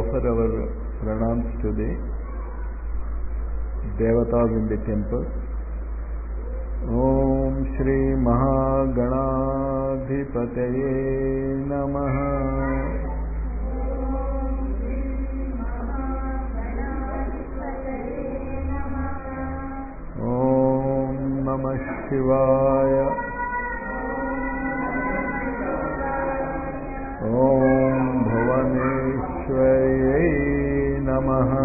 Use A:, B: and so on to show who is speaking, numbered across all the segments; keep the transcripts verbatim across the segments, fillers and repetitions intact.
A: offer our pranams to the devatas in the temple. Om Shri Mahaganadhipataye Namaha. Om Namah Shivaya. Om Bhuvaneshwaraye Namaha.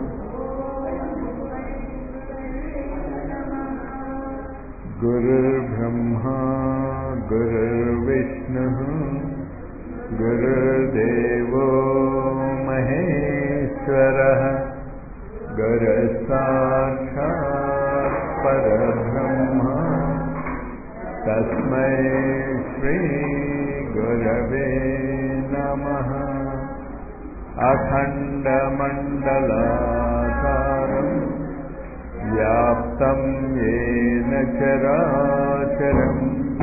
A: Gurur Brahma Gurur Vishnu Gurur Devo Maheshwarah Guru Sakshat Parabrahma Tasmai Shri Gurave Namaha. Akhanda Mandalakaram Vyaptam Yena Characharam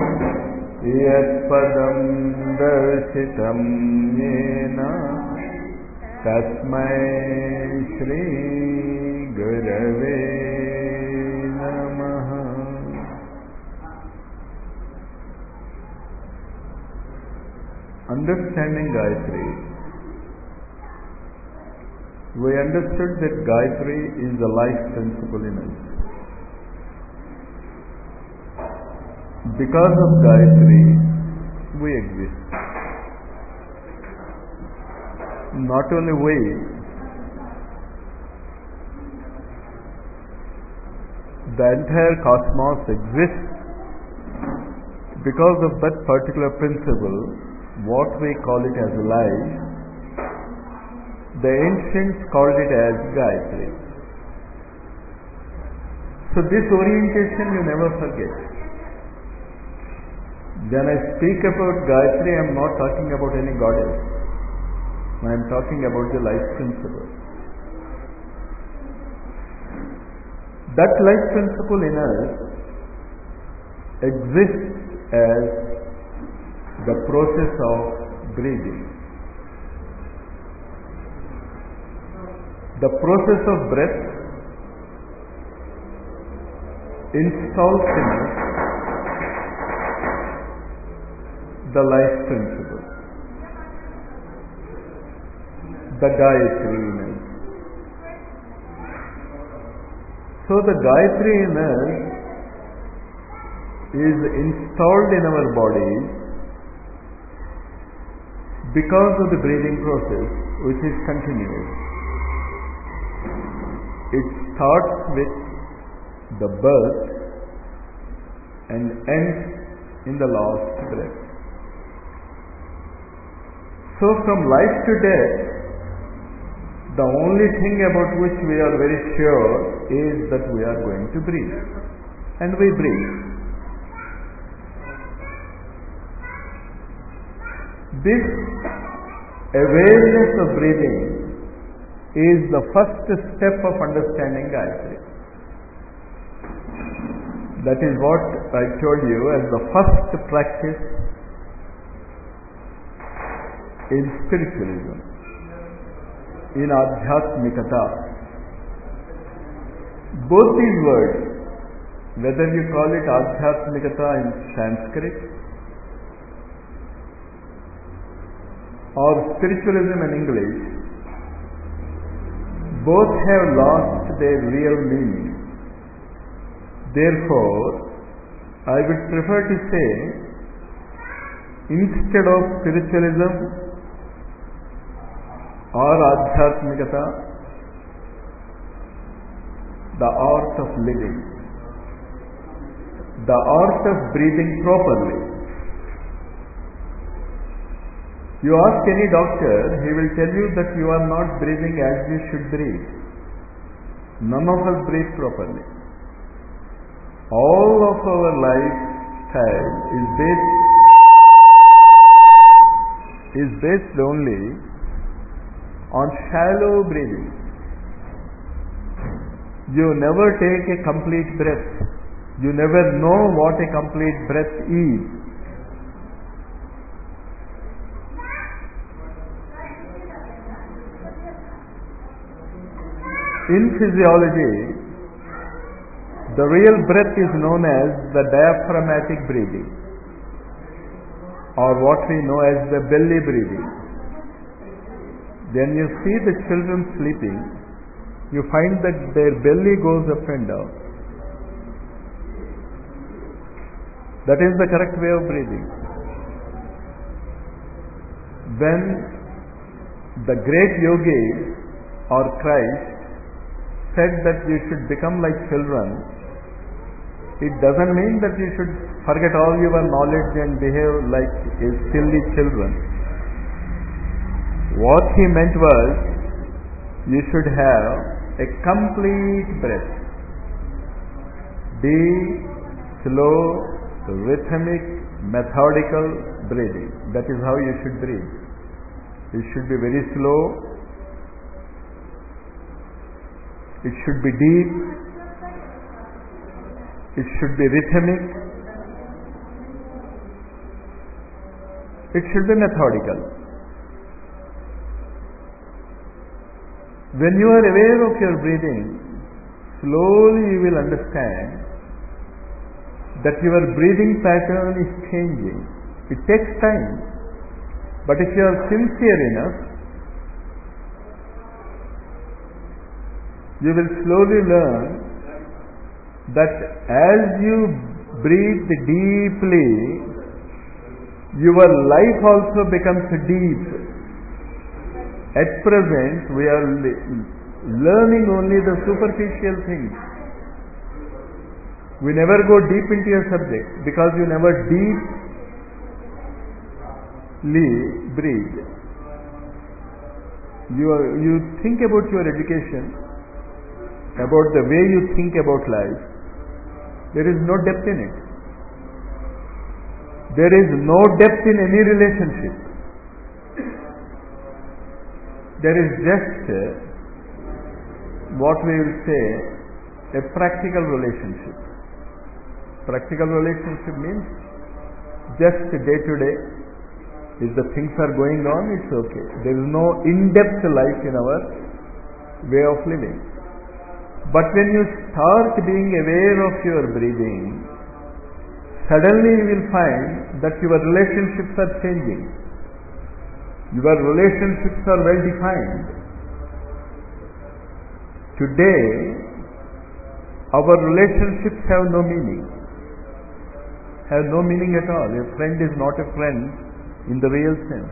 A: Yatpadam Darshitam Yena Tasmai Shri Gurave Namaha. Understanding Gayatri. We understood that Gayatri is the life principle in us. Because of Gayatri, we exist. Not only we, the entire cosmos exists because of that particular principle, what we call it as life. The ancients called it as Gayatri. So this orientation you never forget. When I speak about Gayatri, I am not talking about any goddess. I am talking about the life principle. That life principle in us exists as the process of breathing. The process of breath installs in us the life principle, the Gayatri in us. So the Gayatri in us is installed in our bodies because of the breathing process, which is continuous. It starts with the birth and ends in the last breath. So from life to death, the only thing about which we are very sure is that we are going to breathe. And we breathe. This awareness of breathing is the first step of understanding Gayatri. That is what I told you as the first practice in spiritualism, in Adhyatmikata. Both these words, whether you call it Adhyatmikata in Sanskrit or spiritualism in English, both have lost their real meaning. Therefore, I would prefer to say, instead of spiritualism or Adhyatmikata, the art of living, the art of breathing properly. You ask any doctor, he will tell you that you are not breathing as you should breathe. None of us breathe properly. All of our lifestyle is based is based only on shallow breathing. You never take a complete breath. You never know what a complete breath is. In physiology, the real breath is known as the diaphragmatic breathing, or what we know as the belly breathing. When you see the children sleeping, you find that their belly goes up and down. That is the correct way of breathing. When the great yogis or Christ said that you should become like children, it doesn't mean that you should forget all your knowledge and behave like a silly children. What he meant was, you should have a complete breath. Deep, slow, rhythmic, methodical breathing. That is how you should breathe. It should be very slow. It should be deep. It should be rhythmic. It should be methodical. When you are aware of your breathing, slowly you will understand that your breathing pattern is changing. It takes time. But if you are sincere enough, you will slowly learn that as you breathe deeply, your life also becomes deep. At present, we are learning only the superficial things. We never go deep into your subject because you never deeply breathe. You, are, you think about your education, about the way you think about life. There is no depth in it. There is no depth in any relationship. There is just uh, what we will say a practical relationship. Practical relationship means just day to day. If the things are going on, it's okay. There is no in-depth life in our way of living. But when you start being aware of your breathing, suddenly you will find that your relationships are changing. Your relationships are well defined. Today, our relationships have no meaning. Have no meaning at all. A friend is not a friend in the real sense.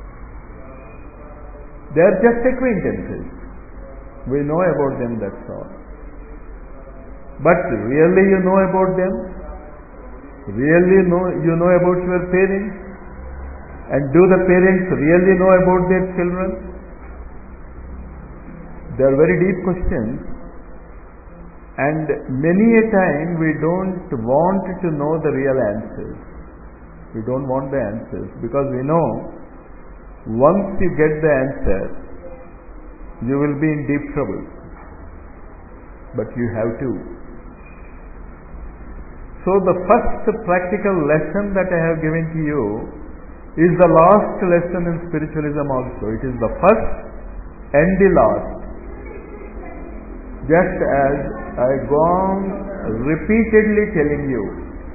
A: They are just acquaintances. We know about them, that's all. But really you know about them? Really know, you know about your parents? And do the parents really know about their children? They are very deep questions. And many a time we don't want to know the real answers. We don't want the answers because we know once you get the answer, you will be in deep trouble. But you have to. So the first practical lesson that I have given to you is the last lesson in spiritualism also. It is the first and the last. Just as I go on repeatedly telling you,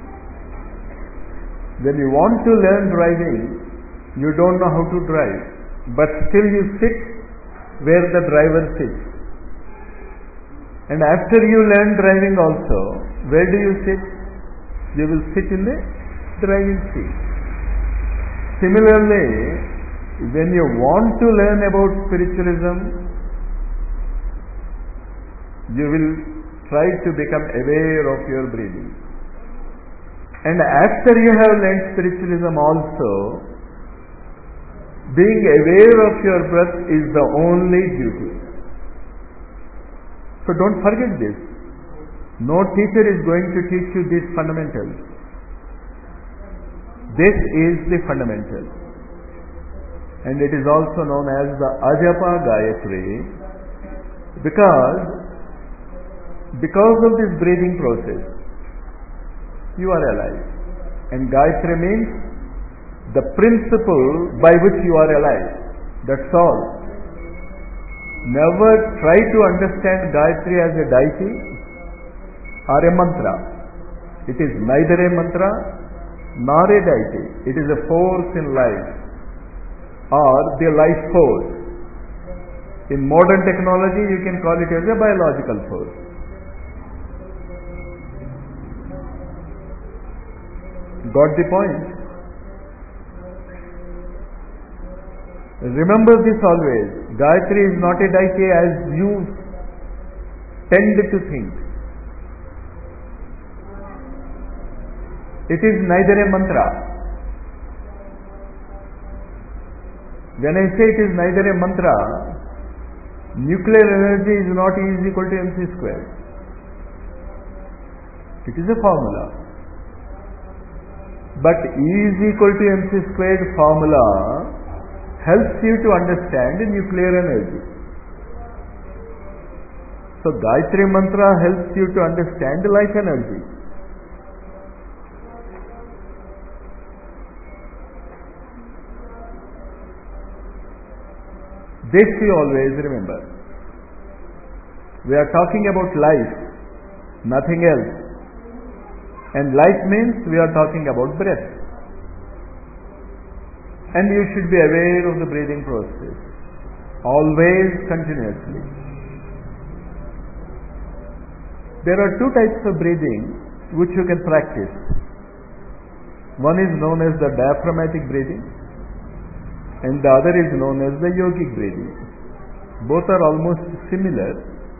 A: when you want to learn driving, you don't know how to drive, but still you sit where the driver sits. And after you learn driving also, where do you sit? You will sit in the driving seat. Similarly, when you want to learn about spiritualism, you will try to become aware of your breathing. And after you have learned spiritualism also, being aware of your breath is the only duty. So don't forget this. No teacher is going to teach you these fundamentals. This is the fundamental. And it is also known as the Ajapa Gayatri because because of this breathing process, you are alive. And Gayatri means the principle by which you are alive. That's all. Never try to understand Gayatri as a deity or a mantra. It is neither a mantra nor a deity. It is a force in life, or the life force. In modern technology, you can call it as a biological force. Got the point? Remember this always. Gayatri is not a deity as you tend to think. It is neither a mantra. When I say it is neither a mantra, nuclear energy is not E is equal to mc squared. It is a formula. But E is equal to mc squared formula helps you to understand nuclear energy. So Gayatri mantra helps you to understand life energy. This you always remember. We are talking about life, nothing else. And life means we are talking about breath. And you should be aware of the breathing process, always, continuously. There are two types of breathing which you can practice. One is known as the diaphragmatic breathing, and the other is known as the yogic breathing. Both are almost similar.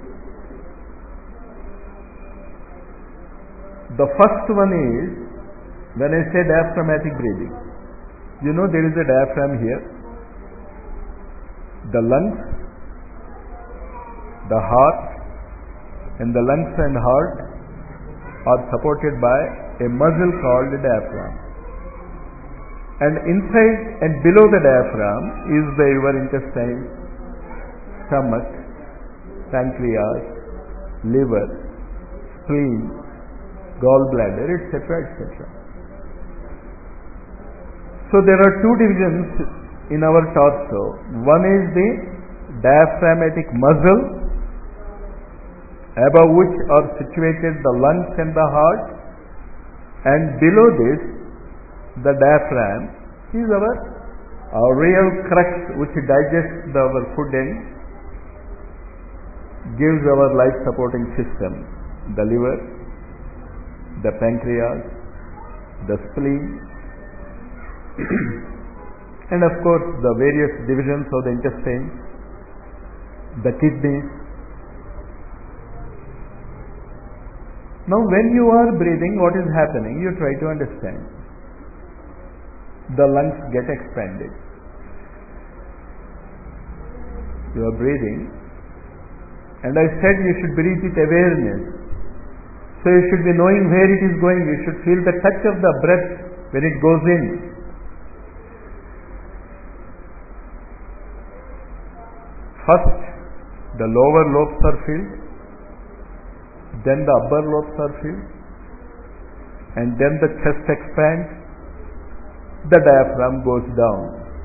A: The first one is, when I say diaphragmatic breathing, you know there is a diaphragm here. The lungs, the heart, and the lungs and heart are supported by a muscle called the diaphragm. And inside and below the diaphragm is the your intestine, stomach, pancreas, liver, spleen, gallbladder, et cetera, et cetera. So there are two divisions in our torso. One is the diaphragmatic muscle, above which are situated the lungs and the heart, and below this the diaphragm is our, our real crux which digests the, our food and gives our life supporting system, the liver, the pancreas, the spleen, and of course the various divisions of the intestine, the kidneys. Now when you are breathing, what is happening? You try to understand. The lungs get expanded. You are breathing, and I said you should breathe with awareness. So you should be knowing where it is going. You should feel the touch of the breath when it goes in. First, the lower lobes are filled, then the upper lobes are filled, and then the chest expands, the diaphragm goes down.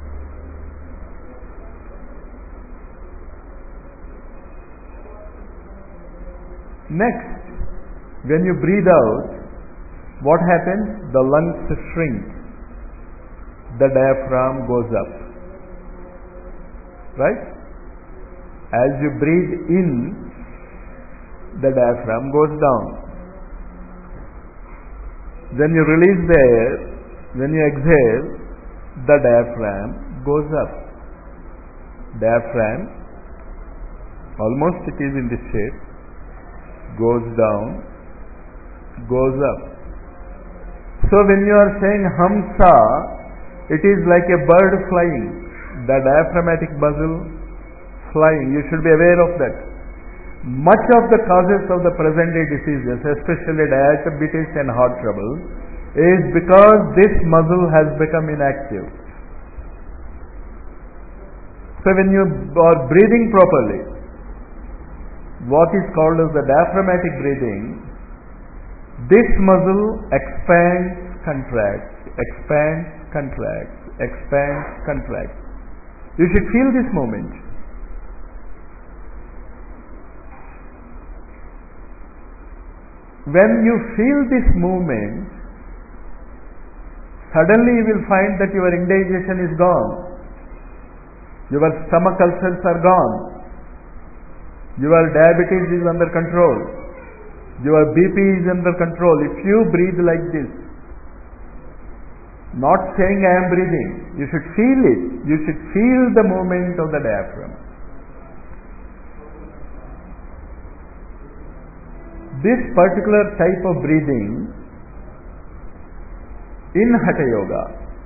A: Next, when you breathe out, what happens? The lungs shrink, the diaphragm goes up. Right? As you breathe in, the diaphragm goes down. When you release the air, when you exhale, the diaphragm goes up. Diaphragm, almost it is in this shape, goes down, goes up. So when you are saying Hamsa, it is like a bird flying, the diaphragmatic muscle flying. You should be aware of that. Much of the causes of the present day diseases, especially diabetes and heart trouble, is because this muscle has become inactive. So when you are breathing properly, what is called as the diaphragmatic breathing, this muscle expands, contracts, expands, contracts, expands, contracts. You should feel this moment. When you feel this movement, suddenly you will find that your indigestion is gone. Your stomach ulcers are gone. Your diabetes is under control. Your B P is under control. If you breathe like this, not saying I am breathing, you should feel it. You should feel the movement of the diaphragm. This particular type of breathing in Hatha Yoga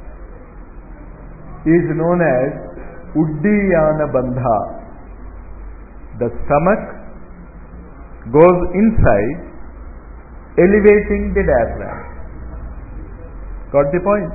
A: is known as Uddiyana Bandha. The stomach goes inside, elevating the diaphragm. Got the point?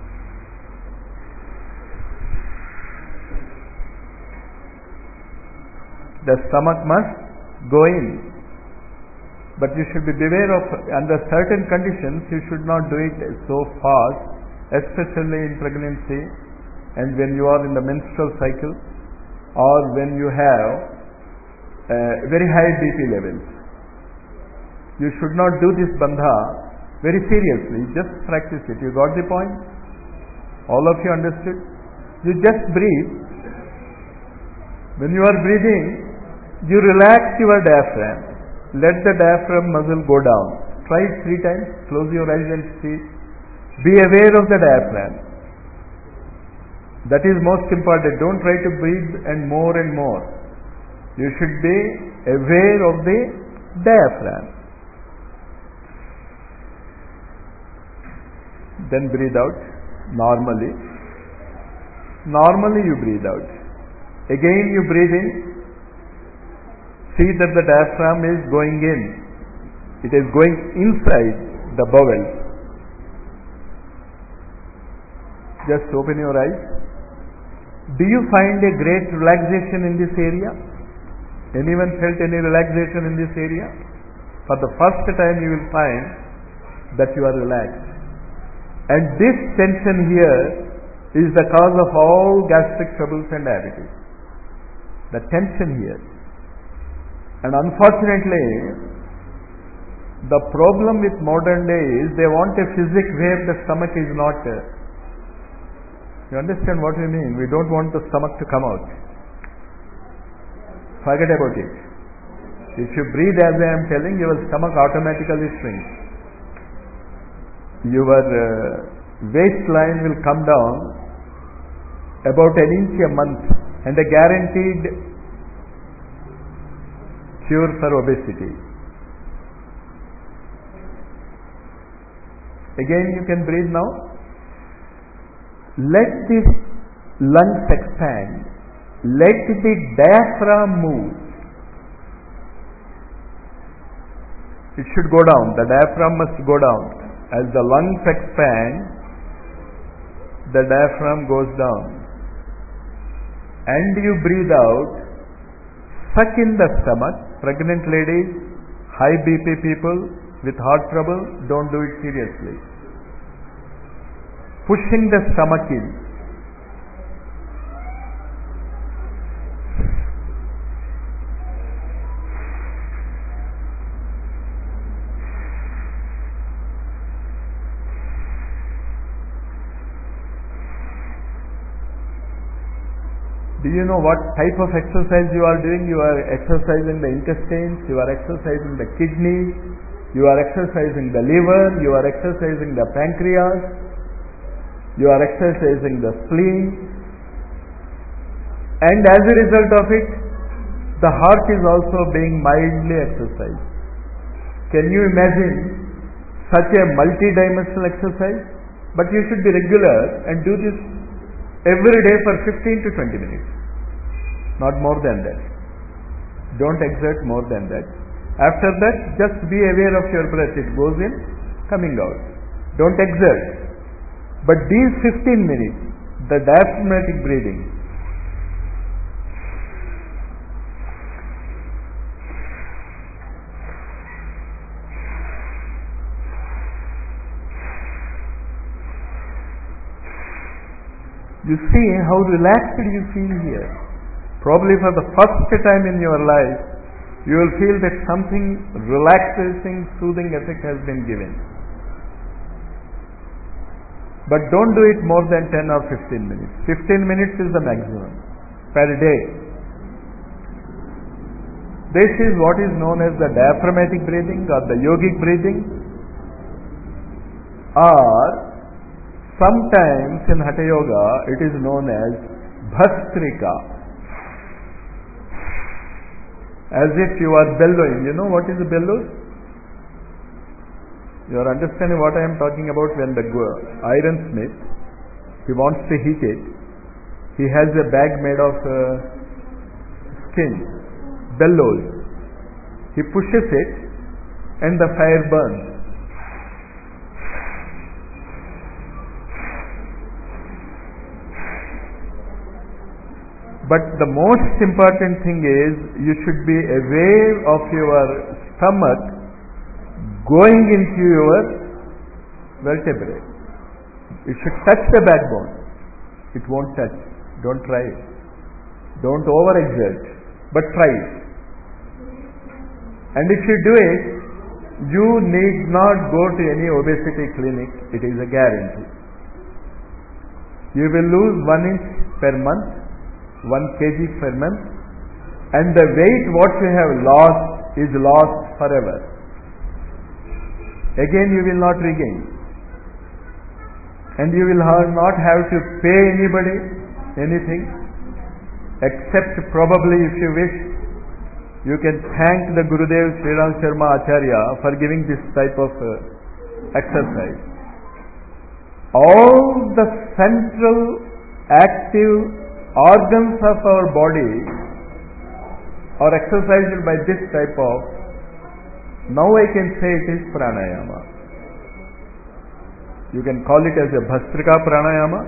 A: The stomach must go in. But you should be beware of, under certain conditions, you should not do it so fast, especially in pregnancy and when you are in the menstrual cycle, or when you have uh, very high B P levels. You should not do this bandha very seriously, just practice it. You got the point? All of you understood? You just breathe. When you are breathing, you relax your diaphragm. Let the diaphragm muscle go down. Try it three times. Close your eyes and see. Be aware of the diaphragm. That is most important. Don't try to breathe and more and more. You should be aware of the diaphragm. Then breathe out normally. Normally you breathe out. Again you breathe in. See that the diaphragm is going in. It is going inside the bowels. Just open your eyes. Do you find a great relaxation in this area? Anyone felt any relaxation in this area? For the first time you will find that you are relaxed. And this tension here is the cause of all gastric troubles and diabetes. The tension here. And unfortunately, the problem with modern day is they want a physics where the stomach is not. Uh, you understand what we mean? We don't want the stomach to come out. Forget about it. If you breathe as I am telling, your stomach automatically shrinks. Your uh, waistline will come down about an inch a month, and a guaranteed cure for obesity. Again you can breathe now. Let this lungs expand. Let the diaphragm move. It should go down. The diaphragm must go down. As the lungs expand, the diaphragm goes down. And you breathe out. Suck in the stomach. Pregnant ladies, high B P people with heart trouble, don't do it seriously. Pushing the stomach in. Do you know what type of exercise you are doing? You are exercising the intestines, you are exercising the kidneys, you are exercising the liver, you are exercising the pancreas, you are exercising the spleen, and as a result of it, the heart is also being mildly exercised. Can you imagine such a multi-dimensional exercise? But you should be regular and do this every day for fifteen to twenty minutes. Not more than that. Don't exert more than that. After that, just be aware of your breath. It goes in, coming out. Don't exert. But these fifteen minutes, the diaphragmatic breathing, you see how relaxed you feel here. Probably for the first time in your life, you will feel that something relaxing, soothing effect has been given. But don't do it more than ten or fifteen minutes. fifteen minutes is the maximum per day. This is what is known as the diaphragmatic breathing or the yogic breathing, or sometimes in Hatha Yoga it is known as Bhastrika. As if you are bellowing. You know what is a bellow? You are understanding what I am talking about. When the ironsmith, he wants to heat it, he has a bag made of uh, skin, bellows. He pushes it and the fire burns. But the most important thing is you should be aware of your stomach going into your vertebrae. It should touch the backbone. It won't touch. Don't try it. Don't overexert, but try it. And if you do it, you need not go to any obesity clinic. It is a guarantee. You will lose one inch per month, one kg per month, and the weight what you have lost is lost forever. Again you will not regain, and you will have not have to pay anybody anything, except probably, if you wish, you can thank the Gurudev Sri Ram Sharma Acharya for giving this type of uh, exercise. All the central active organs of our body are exercised by this type of. Now I can say it is pranayama. You can call it as a Bhastrika pranayama.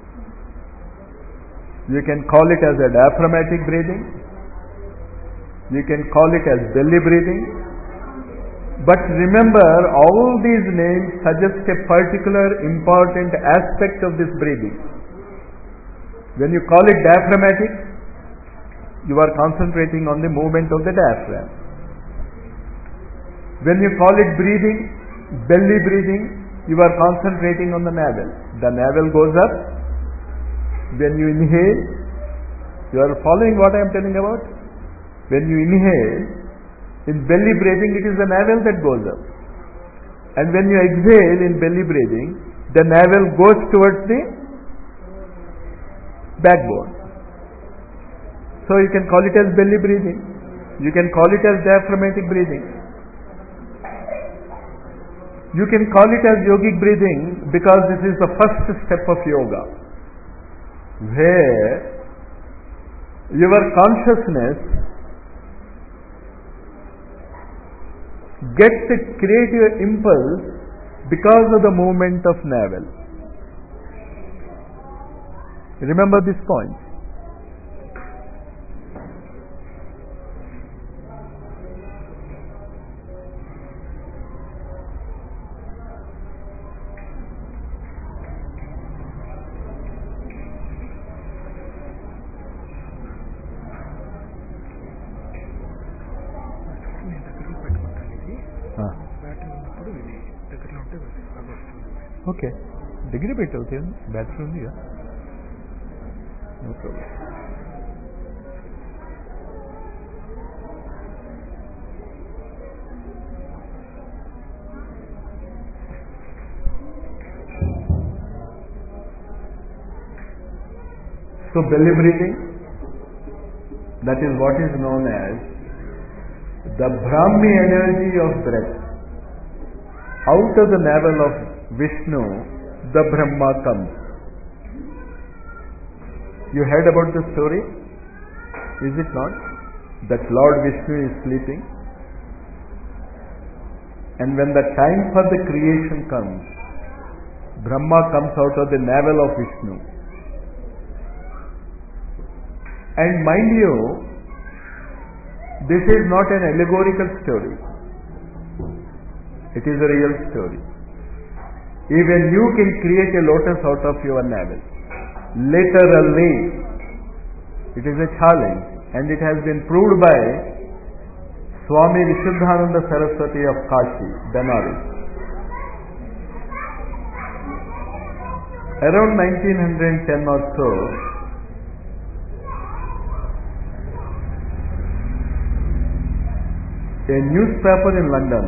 A: You can call it as a diaphragmatic breathing. You can call it as belly breathing. But remember, all these names suggest a particular important aspect of this breathing. When you call it diaphragmatic, you are concentrating on the movement of the diaphragm. When you call it breathing, belly breathing, you are concentrating on the navel. The navel goes up. When you inhale, you are following what I am telling about? When you inhale, in belly breathing, it is the navel that goes up. And when you exhale in belly breathing, the navel goes towards the backbone. So you can call it as belly breathing. You can call it as diaphragmatic breathing. You can call it as yogic breathing because this is the first step of yoga, where your consciousness gets a creative impulse because of the movement of navel. Remember this point. Okay దగ్గర పెట్టవుతాయి battery ఉంది కదా no problem. So belly breathing, that is what is known as the Brahmi energy of breath. Out of the navel of Vishnu, the Brahma comes. You heard about the story? Is it not? That Lord Vishnu is sleeping, and when the time for the creation comes, Brahma comes out of the navel of Vishnu. And mind you, this is not an allegorical story. It is a real story. Even you can create a lotus out of your navel. Literally. It is a challenge, and it has been proved by Swami Vishuddhananda Saraswati of Kashi, Benares. Around nineteen ten or so, a newspaper in London,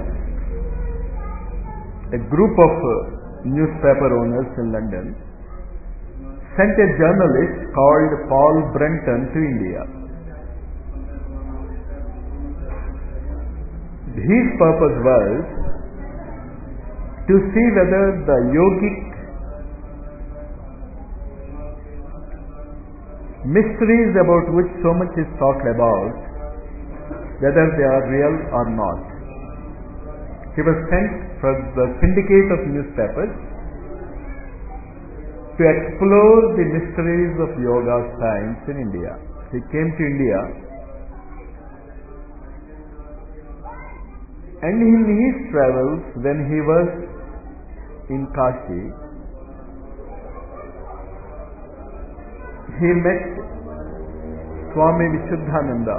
A: a group of uh, newspaper owners in London, sent a journalist called Paul Brenton to India. His purpose was to see whether the yogic mysteries about which so much is talked about, whether they are real or not. He was sent for the syndicate of newspapers to explore the mysteries of yoga science in India. He came to India, and in his travels, when he was in Kashi, he met Swami Vishuddhananda.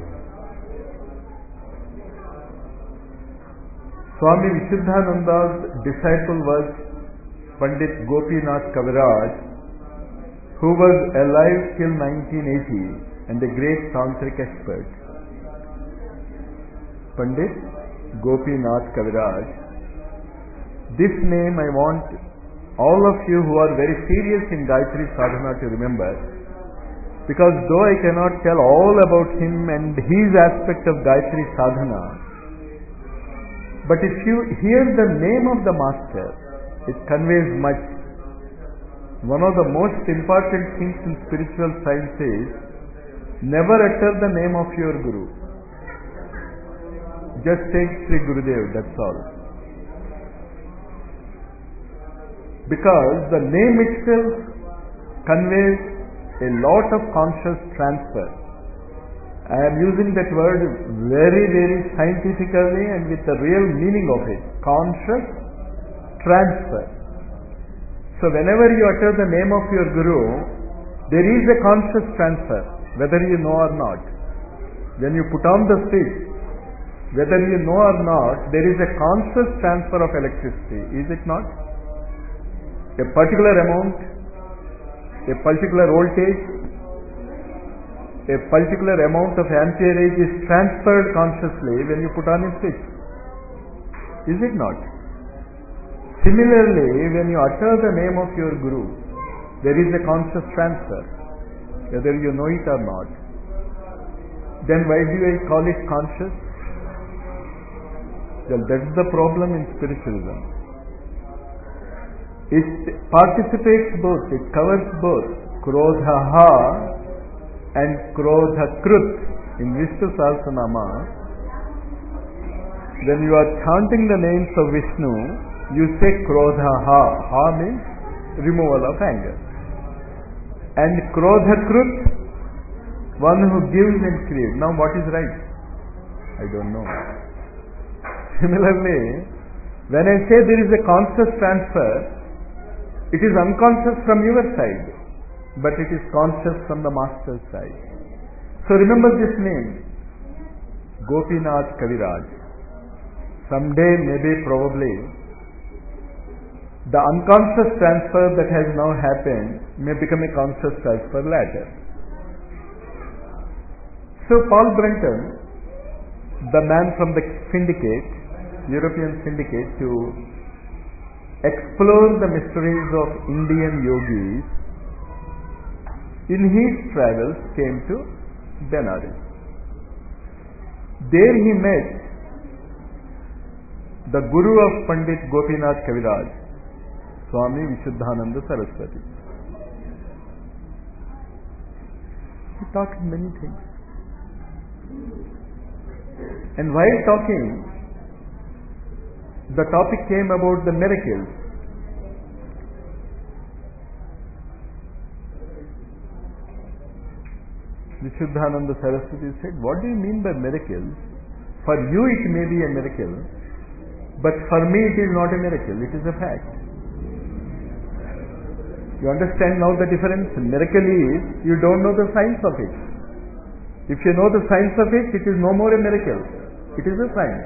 A: Swami Vishuddhananda's disciple was Pandit Gopinath Kaviraj, who was alive till nineteen eighty and a great tantric expert. Pandit Gopinath Kaviraj. This name I want all of you who are very serious in Gayatri Sadhana to remember, because though I cannot tell all about him and his aspect of Gayatri Sadhana, but if you hear the name of the master, it conveys much. One of the most important things in spiritual science is never utter the name of your guru. Just take Sri Gurudev, that's all. Because the name itself conveys a lot of conscious transfer. I am using that word very, very scientifically and with the real meaning of it. Conscious transfer. So whenever you utter the name of your guru, there is a conscious transfer, whether you know or not. When you put on the switch, whether you know or not, there is a conscious transfer of electricity, is it not? A particular amount, a particular voltage, a particular amount of amperage is transferred consciously when you put on a switch. Is it not? Similarly, when you utter the name of your guru, there is a conscious transfer, whether you know it or not. Then why do I call it conscious? Well, that's the problem in spiritualism. It participates both, it covers both Krodhaha and Krodhakrut. In Vishnu Sahasranama, when you are chanting the names of Vishnu, you say Krodhaha. Ha means removal of anger. And Krodhakrut, one who gives and creates. Now what is right? I don't know. Similarly, when I say there is a conscious transfer, it is unconscious from your side, but it is conscious from the master's side. So remember this name, Gopinath Kaviraj. Someday, maybe, probably, the unconscious transfer that has now happened may become a conscious transfer later. So Paul Brenton, the man from the syndicate, European syndicate, to explore the mysteries of Indian yogis, in his travels came to Benares. There he met the guru of Pandit Gopinath Kaviraj, Swami Vishuddhananda Saraswati. He talked many things. And while talking, the topic came about the miracles. Vishuddhananda Saraswati said, what do you mean by miracles? For you it may be a miracle, but for me it is not a miracle, it is a fact. You understand now the difference? Miracle is, you don't know the science of it. If you know the science of it, it is no more a miracle. It is a science.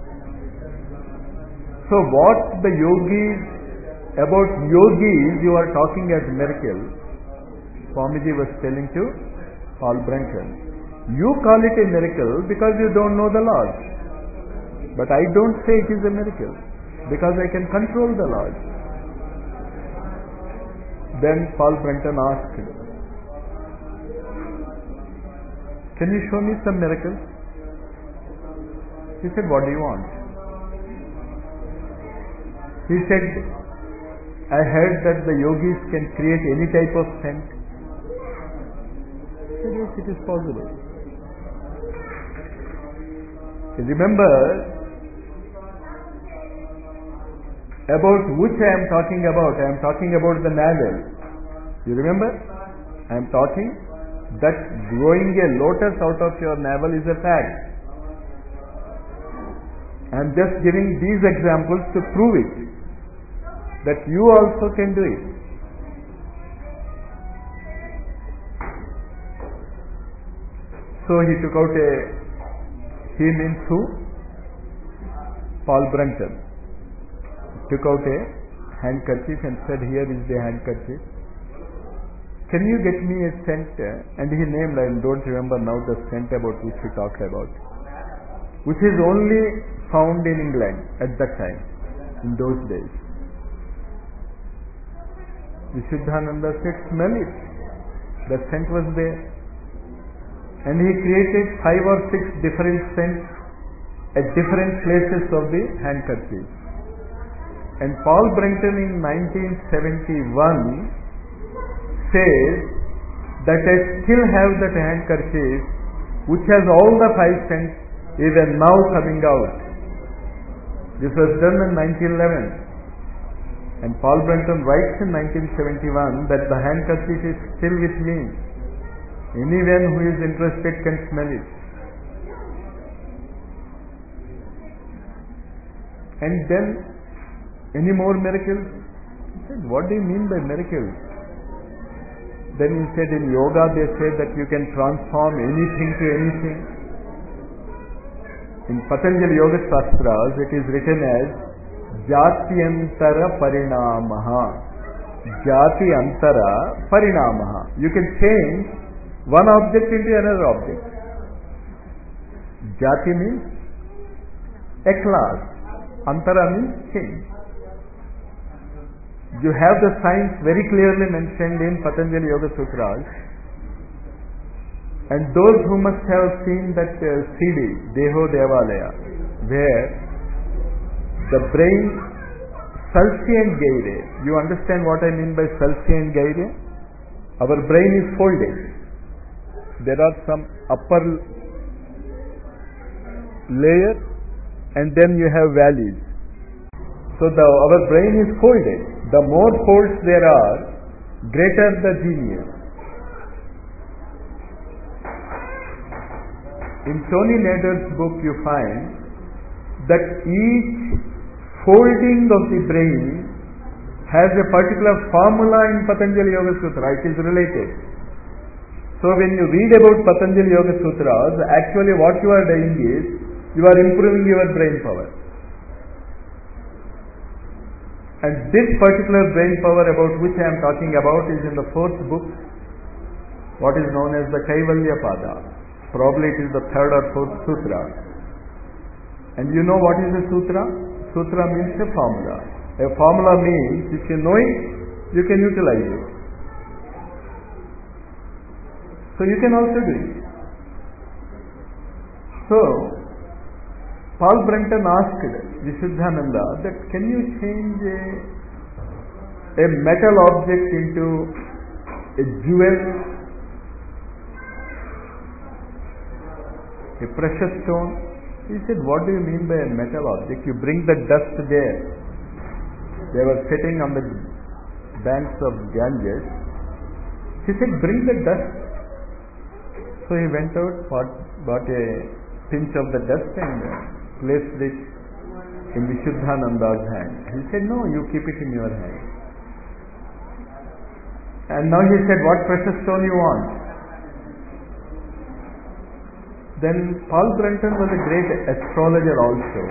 A: So what the yogis, about yogis you are talking as miracle, Swamiji was telling to Paul Brenton. You call it a miracle because you don't know the laws. But I don't say it is a miracle because I can control the laws. Then Paul Brenton asked, can you show me some miracles? He said, what do you want? He said, I heard that the yogis can create any type of scent. I said, yes, it is possible. Remember, about which I am talking about? I am talking about the navel. You remember? I am talking that growing a lotus out of your navel is a fact. I am just giving these examples to prove it, that you also can do it. So he took out a, he means who? Paul Brenton. Took out a handkerchief and said, here is the handkerchief. Can you get me a scent? And he named, I don't remember now the scent about which he talked about, which is only found in England at that time, in those days. Vishuddhananda said, smell it. The scent was there. And he created five or six different scents at different places of the handkerchief. And Paul Brenton in nineteen seventy-one says that I still have that handkerchief which has all the five scents even now coming out. This was done in nineteen eleven. And Paul Brenton writes in nineteen seventy-one that the handkerchief is still with me. Anyone who is interested can smell it. And then, any more miracles? He said, what do you mean by miracles? Then he said, in yoga they say that you can transform anything to anything. In Patanjali Yoga Shastras it is written as Jati-antara parinamaha. Jati-antara parinamaha. You can change one object into another object. Jati means a class. Antara means change. You have the science very clearly mentioned in Patanjali Yoga Sutras. And those who must have seen that uh, C D, Deho Devalaya, where the brain, Salsi and Gaire, you understand what I mean by Salsi and Gaire? Our brain is folded. There are some upper layer and then you have valleys. So the, our brain is folded. The more folds there are, greater the genius. In Tony Nader's book you find that each folding of the brain has a particular formula in Patanjali Yoga Sutra. It is related. So when you read about Patanjali Yoga Sutras, actually what you are doing is, you are improving your brain power. And this particular brain power about which I am talking about is in the fourth book, what is known as the Kaivalya Pada. Probably it is the third or fourth sutra. And you know what is a sutra? Sutra means a formula. A formula means if you know it, you can utilize it. So you can also do it. So, Paul Brenton asked Vishuddhananda that can you change a, a metal object into a jewel, a precious stone? He said, what do you mean by a metal object? You bring the dust there. They were sitting on the banks of Ganges. He said, bring the dust. So he went out, bought, bought a pinch of the dust and placed it in Vishuddhananda's hand. He said, no, you keep it in your hand. And now he said, what precious stone you want? Then Paul Brunton was a great astrologer also.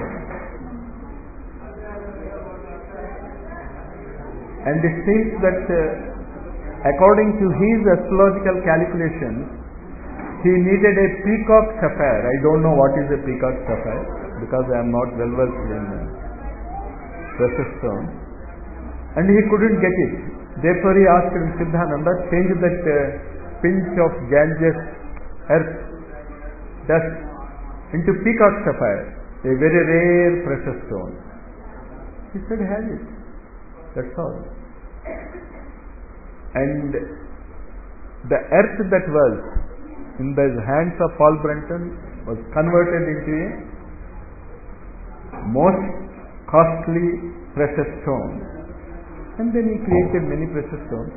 A: And it seems that uh, according to his astrological calculations, he needed a peacock sapphire. I don't know what is a peacock sapphire because I am not well versed in uh, precious stone. And he couldn't get it. Therefore he asked him, Siddhananda, change that uh, pinch of Ganges earth dust into peacock sapphire, a very rare precious stone. He said, have it. That's all. And the earth that was in the hands of Paul Brunton was converted into a most costly precious stone. And then he created many precious stones.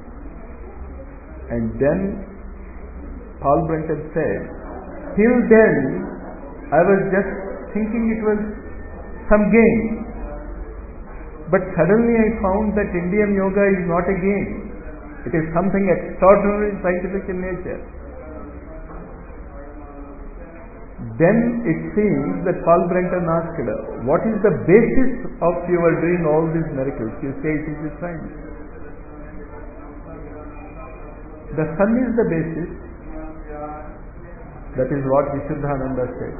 A: And then Paul Brunton said, till then I was just thinking it was some game. But suddenly I found that Indian yoga is not a game. It is something extraordinary scientific in nature. Then it seems that Paul Brunton asked, what is the basis of your doing all these miracles? You say it is the science. The sun is the basis. That is what Vishuddhananda said.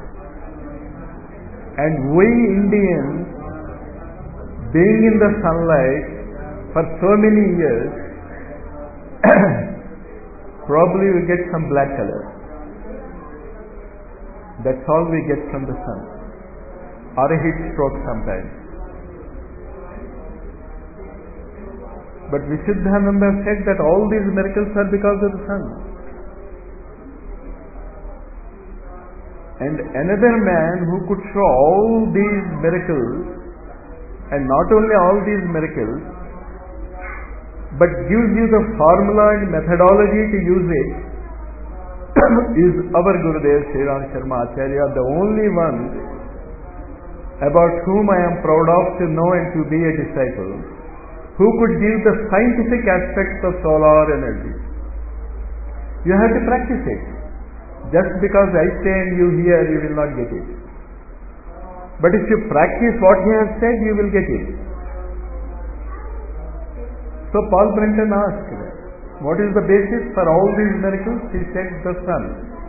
A: And we Indians, being in the sunlight for so many years, probably we get some black color. That's all we get from the sun, or a heat stroke sometimes. But Vishuddhananda said that all these miracles are because of the sun. And another man who could show all these miracles, and not only all these miracles, but gives you the formula and methodology to use it, is our Gurudev Sri Ram Sharma Acharya, the only one about whom I am proud of to know and to be a disciple, who could give the scientific aspects of solar energy. You have to practice it. Just because I say and you hear, you will not get it. But if you practice what he has said, you will get it. So Paul Brunton asked, what is the basis for all these miracles? He said, the sun.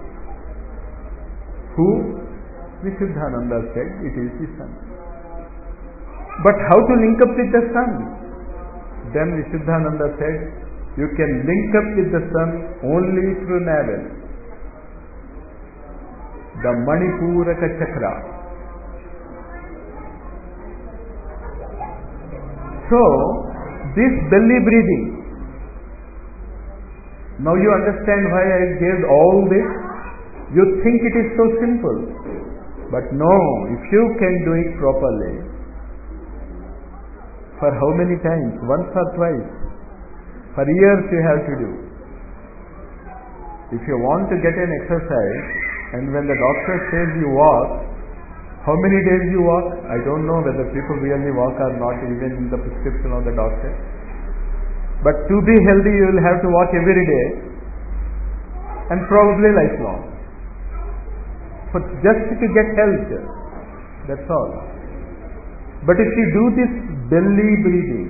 A: Who? Vishuddhananda said, it is the sun. But how to link up with the sun? Then Vishuddhananda said, you can link up with the sun only through navel. The Manipuraka chakra. So, this belly breathing, now you understand why I gave all this? You think it is so simple. But no, if you can do it properly, for how many times? Once or twice? For years you have to do. If you want to get an exercise, and when the doctor says you walk, how many days you walk? I don't know whether people really walk or not, even in the prescription of the doctor. But to be healthy, you will have to walk every day, and probably lifelong. For just to get health, that's all. But if you do this belly breathing,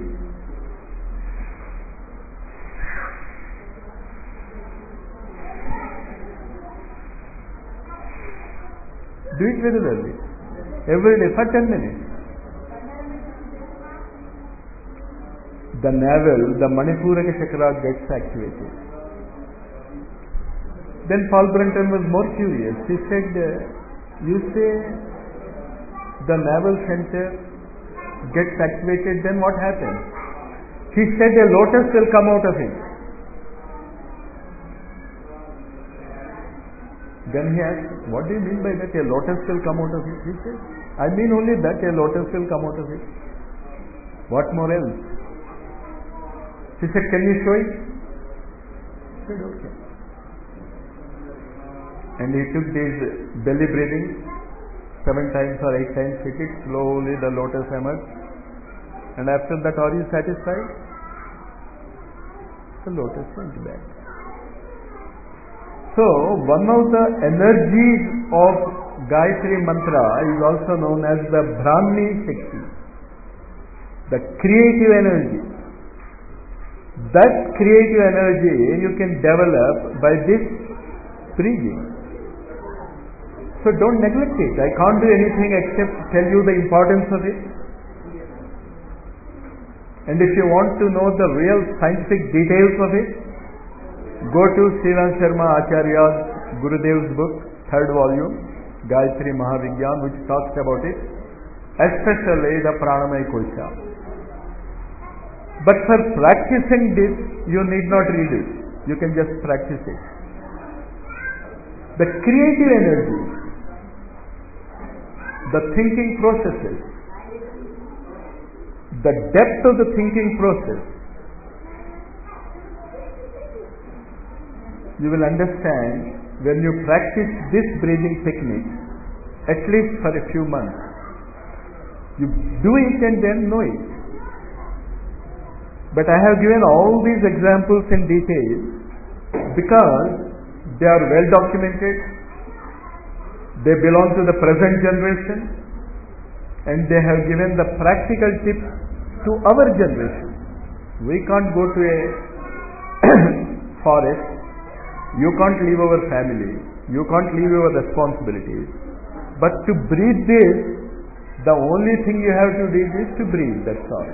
A: do it regularly, every day for ten minutes. The navel, the Manipuraka chakra gets activated. Then Paul Brunton was more curious. He said, you say the navel center gets activated, then what happens? He said a lotus will come out of it. Then he asked, what do you mean by that? A lotus will come out of it? He said, I mean only that a lotus will come out of it. What more else? He said, can you show it? He said, okay. And he took this belly breathing, seven times or eight times, hit it, slowly the lotus emerged. And after that, are you satisfied? The lotus went back. So, one of the energies of Gayatri Mantra is also known as the Brahmi Shakti, the creative energy. That creative energy you can develop by this breathing. So don't neglect it. I can't do anything except tell you the importance of it. And if you want to know the real scientific details of it, go to Sriram Sharma Acharya's Gurudev's book, third volume, Gayatri Mahavigyan, which talks about it, especially the Pranamaya Kosha. But for practicing this, you need not read it. You can just practice it. The creative energy, the thinking processes, the depth of the thinking process, you will understand when you practice this breathing technique, at least for a few months. You do it and then know it. But I have given all these examples in detail because they are well documented, they belong to the present generation, and they have given the practical tips to our generation. We can't go to a forest, you can't leave our family, you can't leave your responsibilities. But to breathe this, the only thing you have to do is to breathe, that's all.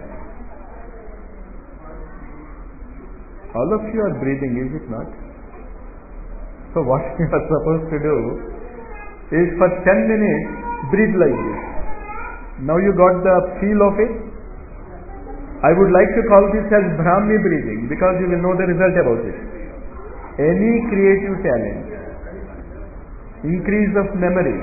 A: All of you are breathing, is it not? So what you are supposed to do is for ten minutes, breathe like this. Now you got the feel of it. I would like to call this as Brahmi breathing because you will know the result about it. Any creative talent, increase of memory,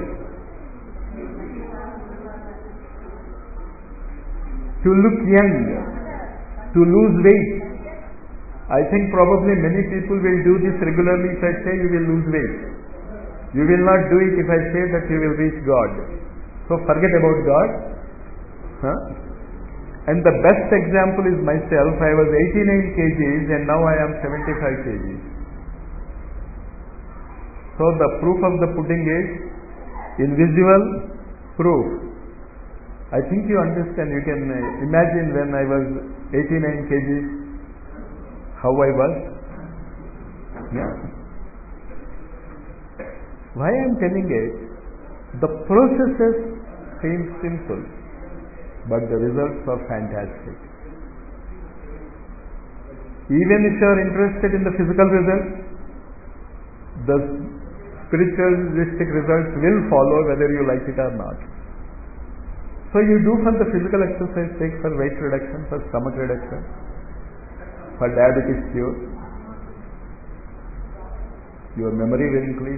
A: to look young, to lose weight. I think probably many people will do this regularly if I say you will lose weight. You will not do it if I say that you will reach God. So forget about God. Huh? And the best example is myself. I was eighty-nine kilograms and now I am seventy-five kilograms. So the proof of the pudding is invisible proof. I think you understand. You can imagine when I was eighty-nine kilograms. How I was? Yeah. Why I am telling it? The processes seem simple, but the results are fantastic. Even if you are interested in the physical results, the spiritualistic results will follow whether you like it or not. So you do for the physical exercise, take for weight reduction, for stomach reduction, for diabetes cure, your memory will increase.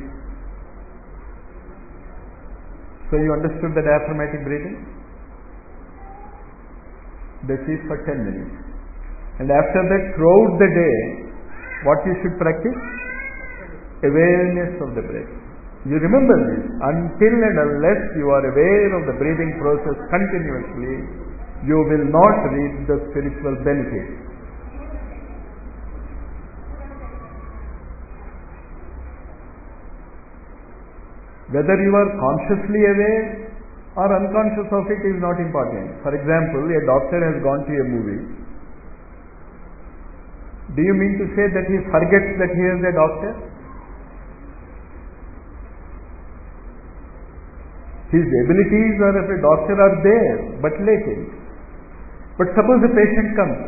A: So you understood the diaphragmatic breathing? That is for ten minutes. And after that, throughout the day, what you should practice? Awareness of the breath. You remember this. Until and unless you are aware of the breathing process continuously, you will not reap the spiritual benefits. Whether you are consciously aware or unconscious of it is not important. For example, a doctor has gone to a movie. Do you mean to say that he forgets that he is a doctor? His abilities of a doctor are there, but latent. But suppose a patient comes.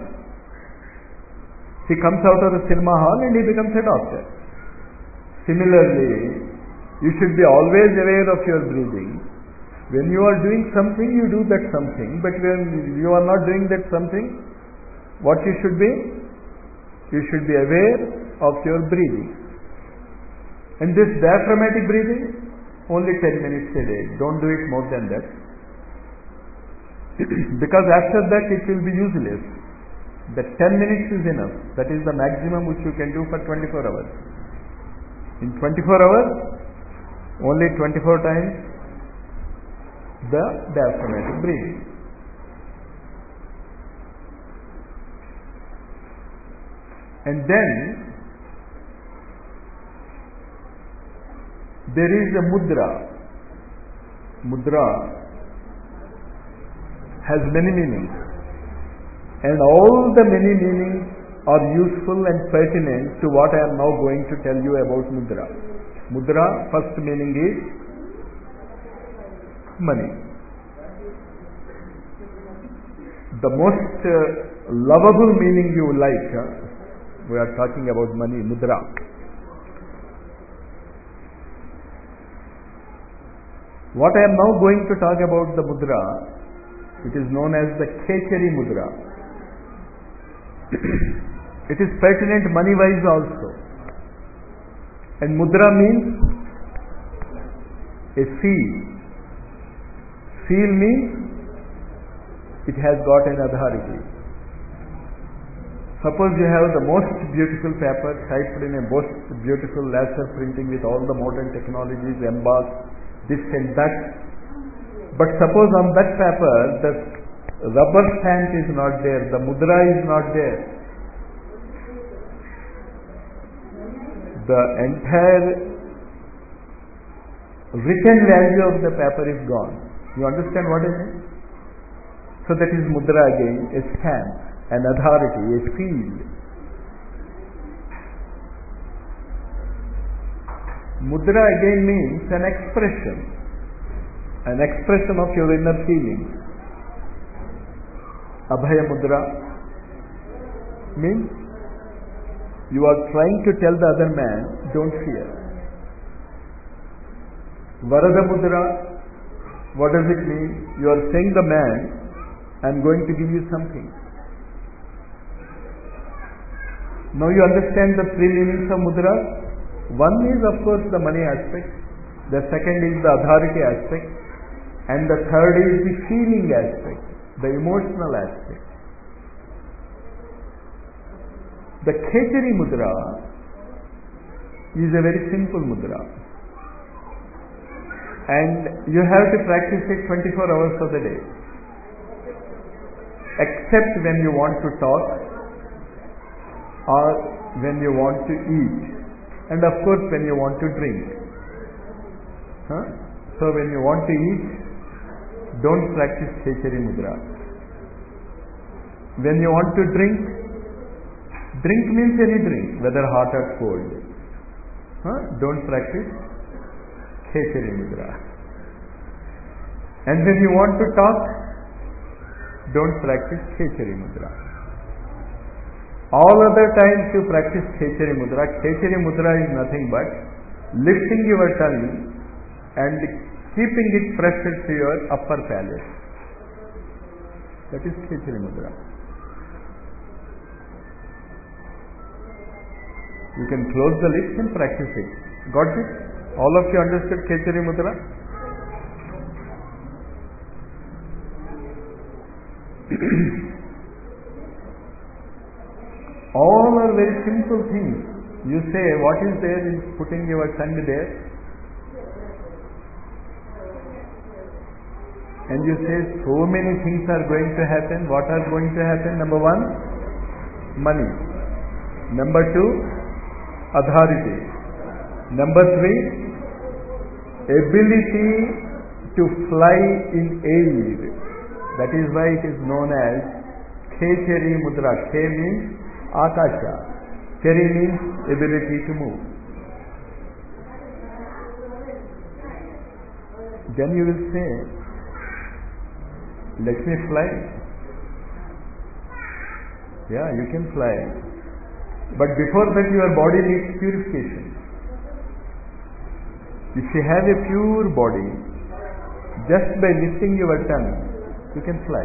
A: He comes out of the cinema hall and he becomes a doctor. Similarly, you should be always aware of your breathing. When you are doing something, you do that something. But when you are not doing that something, what you should be? You should be aware of your breathing. And this diaphragmatic breathing, only ten minutes a day. Don't do it more than that. Because after that it will be useless. The ten minutes is enough. That is the maximum which you can do for twenty-four hours. In twenty-four hours, only twenty-four times the diaphragmatic breathing. And then There is a mudra. Mudra has many meanings, and all the many meanings are useful and pertinent to what I am now going to tell you about mudra. Mudra, first meaning is money. The most uh, lovable meaning you like, huh? We are talking about money, mudra. What I am now going to talk about the mudra, it is known as the Khechari mudra. It is pertinent money-wise also. And mudra means a seal. Seal means it has got an authority. Suppose you have the most beautiful paper typed in a most beautiful laser printing with all the modern technologies, embossed, this and that. But suppose on that paper the rubber stamp is not there, the mudra is not there. The entire written value of the paper is gone. You understand what I mean? So that is mudra again, a stamp, an authority, a seal. Mudra again means an expression, an expression of your inner feelings. Abhaya mudra means you are trying to tell the other man, don't fear. Varada mudra, what does it mean? You are saying the man, I am going to give you something. Now you understand the three meanings of mudra. One is of course the money aspect, the second is the authority aspect, and the third is the feeling aspect, the emotional aspect. The Khechari mudra is a very simple mudra, and you have to practice it twenty-four hours of the day, except when you want to talk or when you want to eat, and of course when you want to drink. Huh? So when you want to eat, don't practice Khechari mudra. When you want to drink, drink means any drink, whether hot or cold. Huh? Don't practice Khechari mudra. And when you want to talk, don't practice Khechari mudra. All other times you practice Khechari mudra. Khechari mudra is nothing but lifting your tongue and keeping it pressed to your upper palate. That is Khechari mudra. You can close the lips and practice it. Got it? All of you understood Khechari mudra? All are very simple things. You say, what is there in putting your tongue there? And you say, so many things are going to happen. What are going to happen? Number one, money. Number two, authority. Number three, ability to fly in air. That is why it is known as Khechari mudra. Khe means Akasha. Chari means ability to move. Then you will say, let me fly. Yeah, you can fly. But before that your body needs purification. If you have a pure body, just by lifting your tongue, you can fly.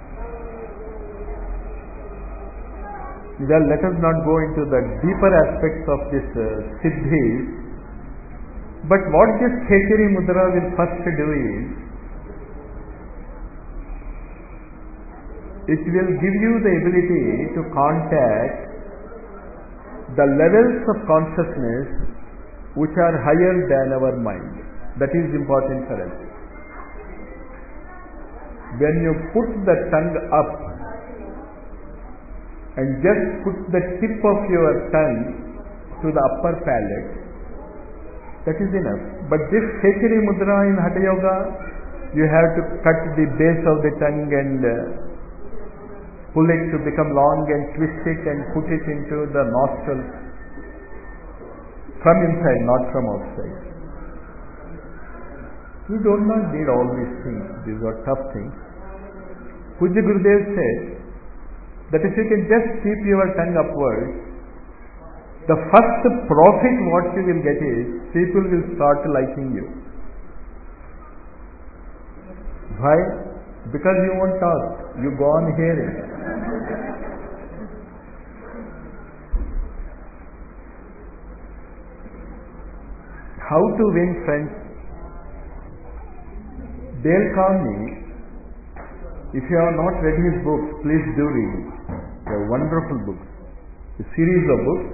A: Well, let us not go into the deeper aspects of this uh, siddhi. But what this Khechari mudra will first do is, it will give you the ability to contact the levels of consciousness which are higher than our mind. That is important for us. When you put the tongue up and just put the tip of your tongue to the upper palate, That is enough. But this Khechari Mudra in Hatha Yoga, you have to cut the base of the tongue and uh, pull it to become long and twist it and put it into the nostrils from inside, not from outside. You do not need all these things. These are tough things. Pujya Gurudev said that if you can just keep your tongue upwards, the first profit what you will get is people will start liking you. Why? Because you won't talk. You go on hearing. How to win friends? Dale Carnegie, if you have not read his books, please do read it. They are wonderful books. A series of books.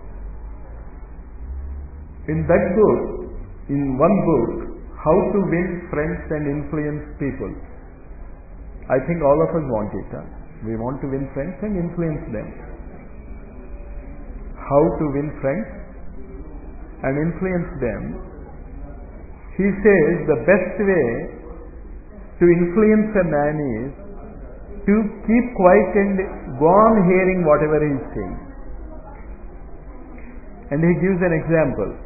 A: In that book, in one book, How to Win Friends and Influence People. I think all of us want it. Huh? We want to win friends and influence them. How to win friends and influence them. He says the best way to influence a man is to keep quiet and go on hearing whatever he is saying. And he gives an example.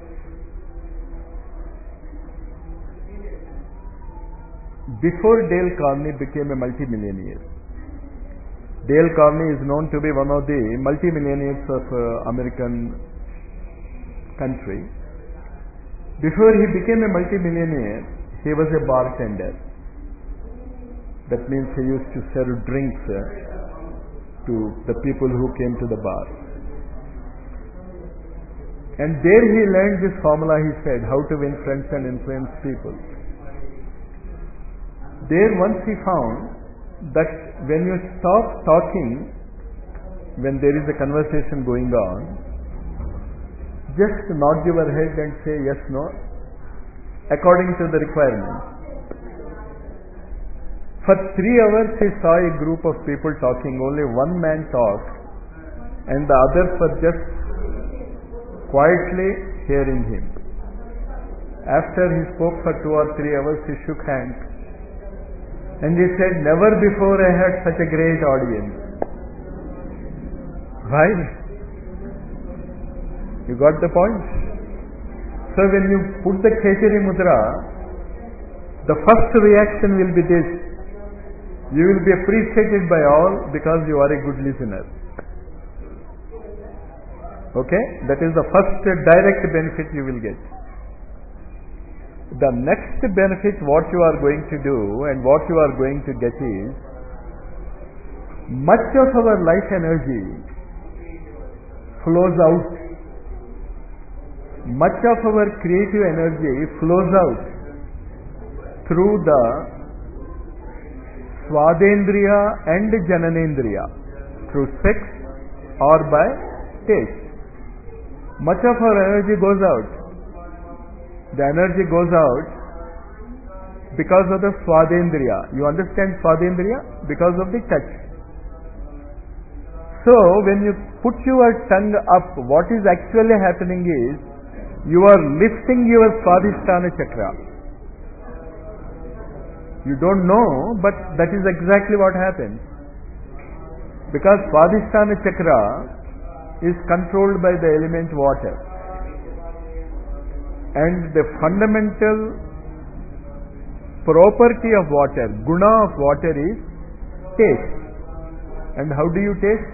A: Before Dale Carnegie became a multimillionaire, Dale Carnegie is known to be one of the multimillionaires of uh, American country. Before he became a multimillionaire, he was a bartender. That means he used to serve drinks uh, to the people who came to the bar. And there he learned this formula, he said, how to win friends and influence people. There once he found that when you stop talking, when there is a conversation going on, just nod your head and say yes, no, according to the requirement. For three hours he saw a group of people talking, only one man talked and the others were just quietly hearing him. After he spoke for two or three hours, he shook hands and he said, never before I had such a great audience. Why? You got the point? So when you put the Khechari Mudra, the first reaction will be this. You will be appreciated by all because you are a good listener. Okay? That is the first direct benefit you will get. The next benefit what you are going to do and what you are going to get is, much of our life energy flows out. Much of our creative energy flows out through the Swadendriya and Jananendriya, through sex or by taste. Much of our energy goes out. The energy goes out because of the Swadendriya. You understand Swadendriya? Because of the touch. So, when you put your tongue up, what is actually happening is, you are lifting your Swadhisthana chakra. You don't know, but that is exactly what happens. Because Swadhisthana chakra is controlled by the element water. And the fundamental property of water, guna of water is taste. And how do you taste?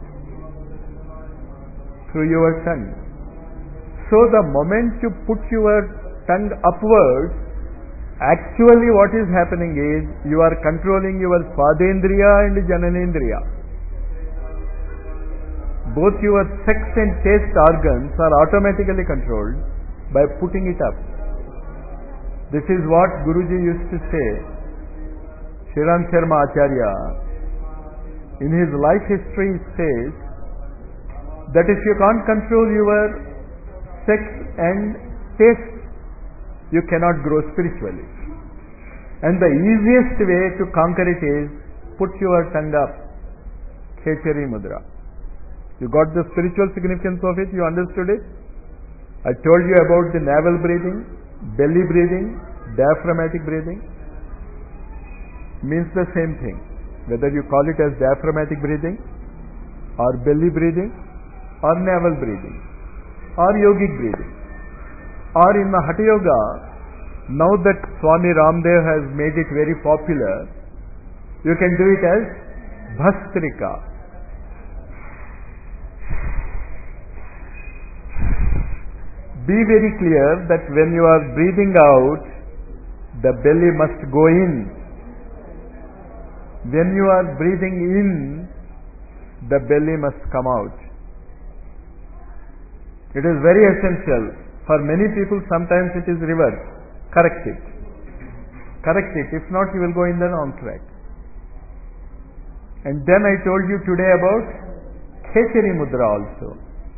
A: Through your tongue. So the moment you put your tongue upwards, actually what is happening is, you are controlling your Swadendriya and Jananendriya. Both your sex and taste organs are automatically controlled by putting it up. This is what Guruji used to say. Sriram Sharma Acharya, in his life history, says that if you can't control your sex and taste, you cannot grow spiritually. And the easiest way to conquer it is, put your tongue up. Khechari Mudra. You got the spiritual significance of it? You understood it? I told you about the navel breathing, belly breathing, diaphragmatic breathing. Means the same thing. Whether you call it as diaphragmatic breathing, or belly breathing, or navel breathing, or yogic breathing, or in the Hatha Yoga, now that Swami Ramdev has made it very popular, you can do it as Bhastrika. Be very clear that when you are breathing out, the belly must go in. When you are breathing in, the belly must come out. It is very essential. For many people, sometimes it is reversed. Correct it. Correct it. If not, you will go in the wrong track. And then I told you today about Khechari Mudra also.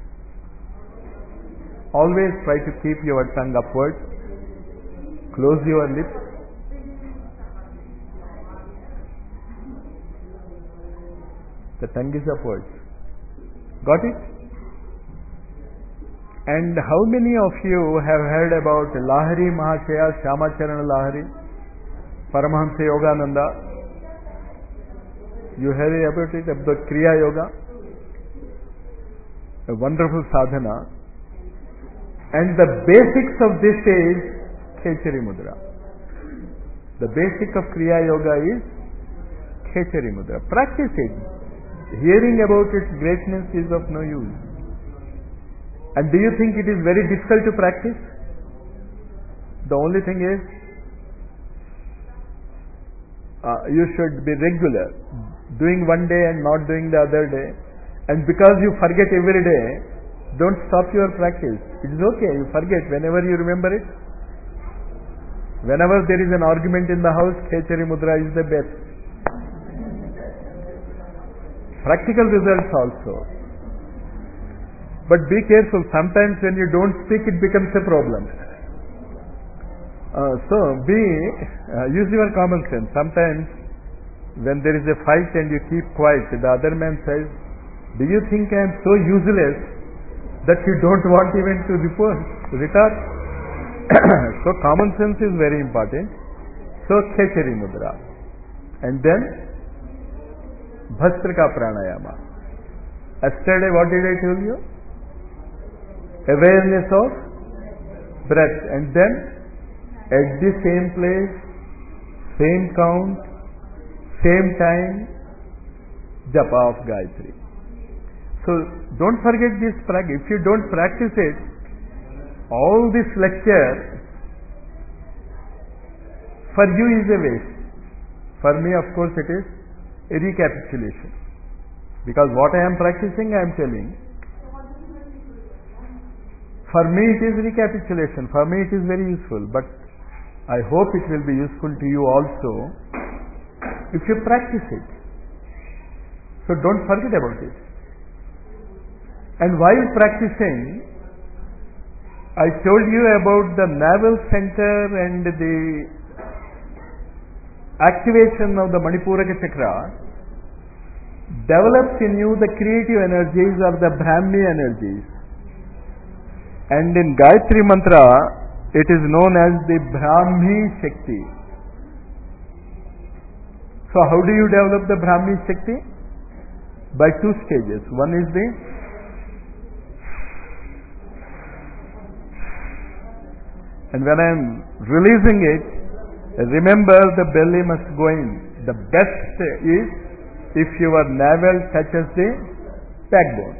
A: Always try to keep your tongue upward. Close your lips. The tongue is upwards. Got it? And how many of you have heard about Lahari Mahashaya, Shyamacharana Lahari, Paramahamsa Yogananda? You heard about it, about Kriya Yoga? A wonderful sadhana. And the basics of this is Khechari Mudra. The basic of Kriya Yoga is Khechari Mudra. Practice it. Hearing about its greatness is of no use. And do you think it is very difficult to practice? The only thing is, uh, you should be regular. Doing one day and not doing the other day. And because you forget every day, don't stop your practice. It is okay, you forget whenever you remember it. Whenever there is an argument in the house, Khechari Mudra is the best. Practical results also. But be careful, sometimes when you don't speak, it becomes a problem. Uh, so, be, uh, use your common sense. Sometimes, when there is a fight and you keep quiet, the other man says, do you think I am so useless that you don't want even to report, retort? So, common sense is very important. So, Khechari Mudra. And then, Bhastrika Pranayama. Yesterday, what did I tell you? Awareness of breath. And then, at the same place, same count, same time, japa of Gayatri. So, don't forget this practice. If you don't practice it, all this lecture for you is a waste. For me, of course, it is a recapitulation. Because what I am practicing, I am telling. For me, it is recapitulation. For me, it is very useful. But I hope it will be useful to you also if you practice it. So don't forget about it. And while practicing, I told you about the navel center and the activation of the Manipuraka chakra develops in you the creative energies or the Brahmi energies. And in Gayatri Mantra, it is known as the Brahmi Shakti. So how do you develop the Brahmi Shakti? By two stages. One is the and when I am releasing it, remember the belly must go in. The best is if your navel touches the backbone.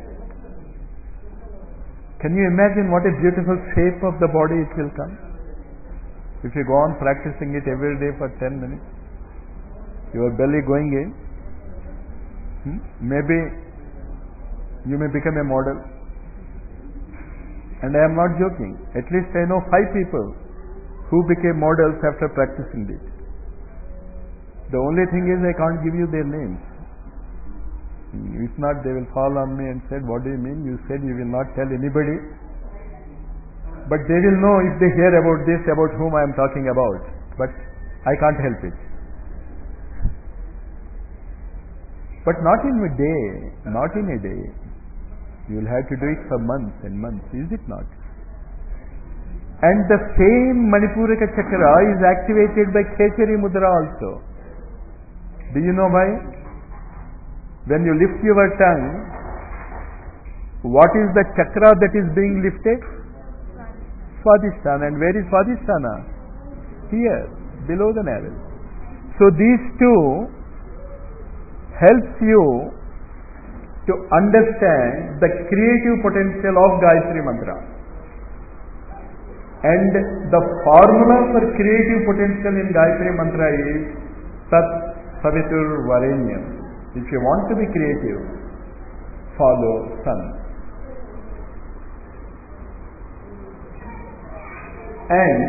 A: Can you imagine what a beautiful shape of the body it will come? If you go on practicing it every day for ten minutes, your belly going in, hmm? maybe you may become a model. And I am not joking. At least I know five people who became models after practicing it. The only thing is I can't give you their names. If not, they will fall on me and said, what do you mean? You said you will not tell anybody. But they will know if they hear about this, about whom I am talking about. But I can't help it. But not in a day. Not in a day. You will have to do it for months and months, is it not? And the same Manipurika chakra is activated by Khechari mudra also. Do you know why? When you lift your tongue, what is the chakra that is being lifted? Swadhisthana. And where is Swadhisthana? Here, below the navel. So these two helps you to understand the creative potential of Gayatri Mantra. And the formula for creative potential in Gayatri Mantra is Tat Savitur Varenyam. If you want to be creative, follow Sun. And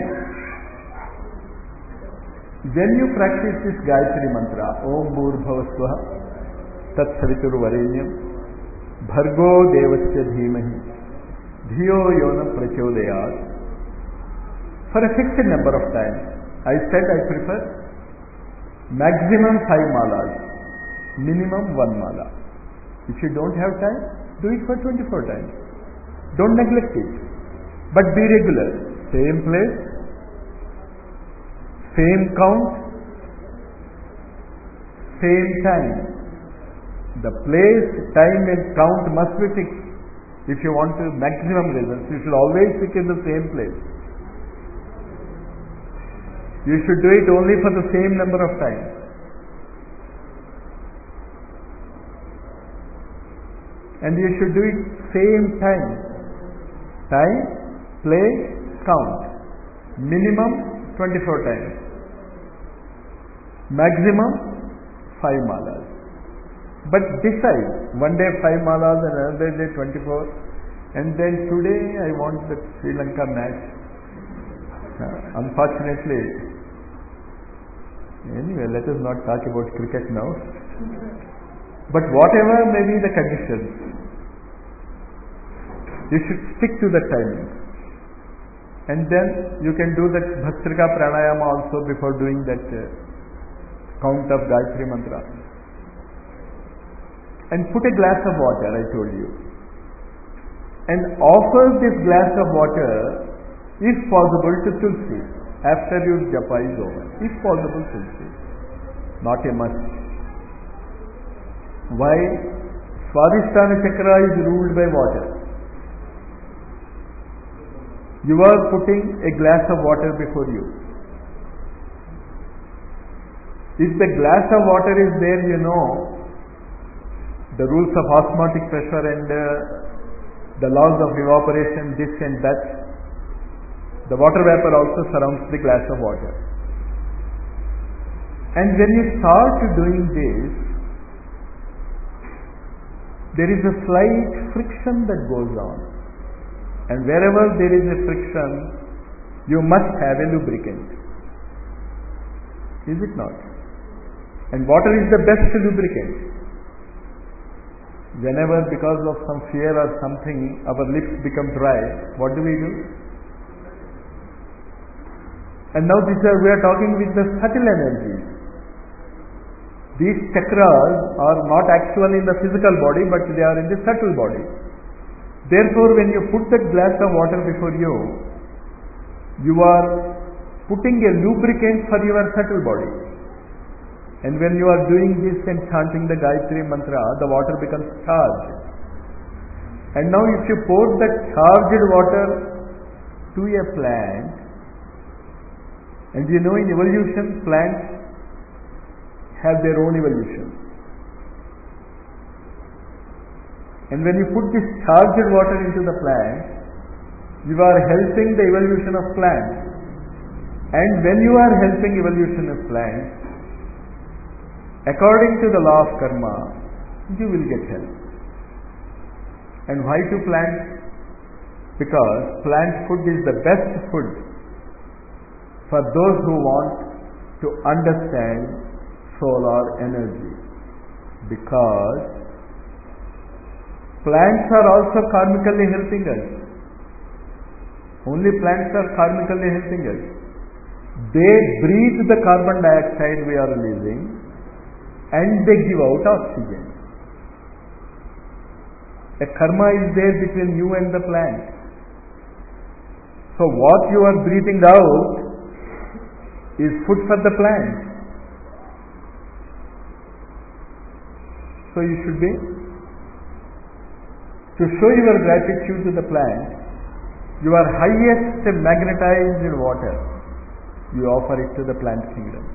A: when you practice this Gayatri Mantra, Om Bhurbhavasvaha Tat Savitur Varenyam Bhargo Devasya Dhimahi Dhiyo Yona Prachodayat, for a fixed number of times. I said I prefer maximum five malas, minimum one mala. If you don't have time, do it for twenty-four times. Don't neglect it, but be regular. Same place, same count, same time. The place, time and count must be fixed. If you want to maximum results, you should always stick in the same place. You should do it only for the same number of times. And you should do it same time. Time, place, count. Minimum twenty-four times. Maximum five malas. But decide, one day five malas and another day twenty-four. And then today I want the Sri Lanka match. Uh, unfortunately, anyway, let us not talk about cricket now. But whatever may be the conditions, you should stick to the timing. And then you can do that Bhastrika Pranayama also before doing that uh, count of Gayatri Mantra. And put a glass of water, I told you. And offer this glass of water, if possible, to Tulsi after your japa is over. If possible, Tulsi. Not a must. Why? Swadhisthana chakra is ruled by water. You are putting a glass of water before you. If the glass of water is there, you know the rules of osmotic pressure and uh, the laws of evaporation, this and that. The water vapor also surrounds the glass of water. And when you start doing this, there is a slight friction that goes on. And wherever there is a friction, you must have a lubricant. Is it not? And water is the best lubricant. Whenever because of some fear or something our lips become dry, what do we do? And now these are, we are talking with the subtle energies. These chakras are not actually in the physical body, but they are in the subtle body. Therefore, when you put that glass of water before you, you are putting a lubricant for your subtle body. And when you are doing this and chanting the Gayatri Mantra, the water becomes charged. And now if you pour that charged water to a plant, and you know in evolution, plants have their own evolution. And when you put this charged water into the plant, you are helping the evolution of plants. And when you are helping evolution of plants, according to the law of karma, you will get help. And why to plant? Because plant food is the best food for those who want to understand solar energy. Because plants are also karmically helping us. Only plants are karmically helping us. They breathe the carbon dioxide we are releasing and they give out oxygen. A karma is there between you and the plant. So what you are breathing out is food for the plant. So you should be, to show your gratitude to the plant, your highest magnetized water, you offer it to the plant kingdom.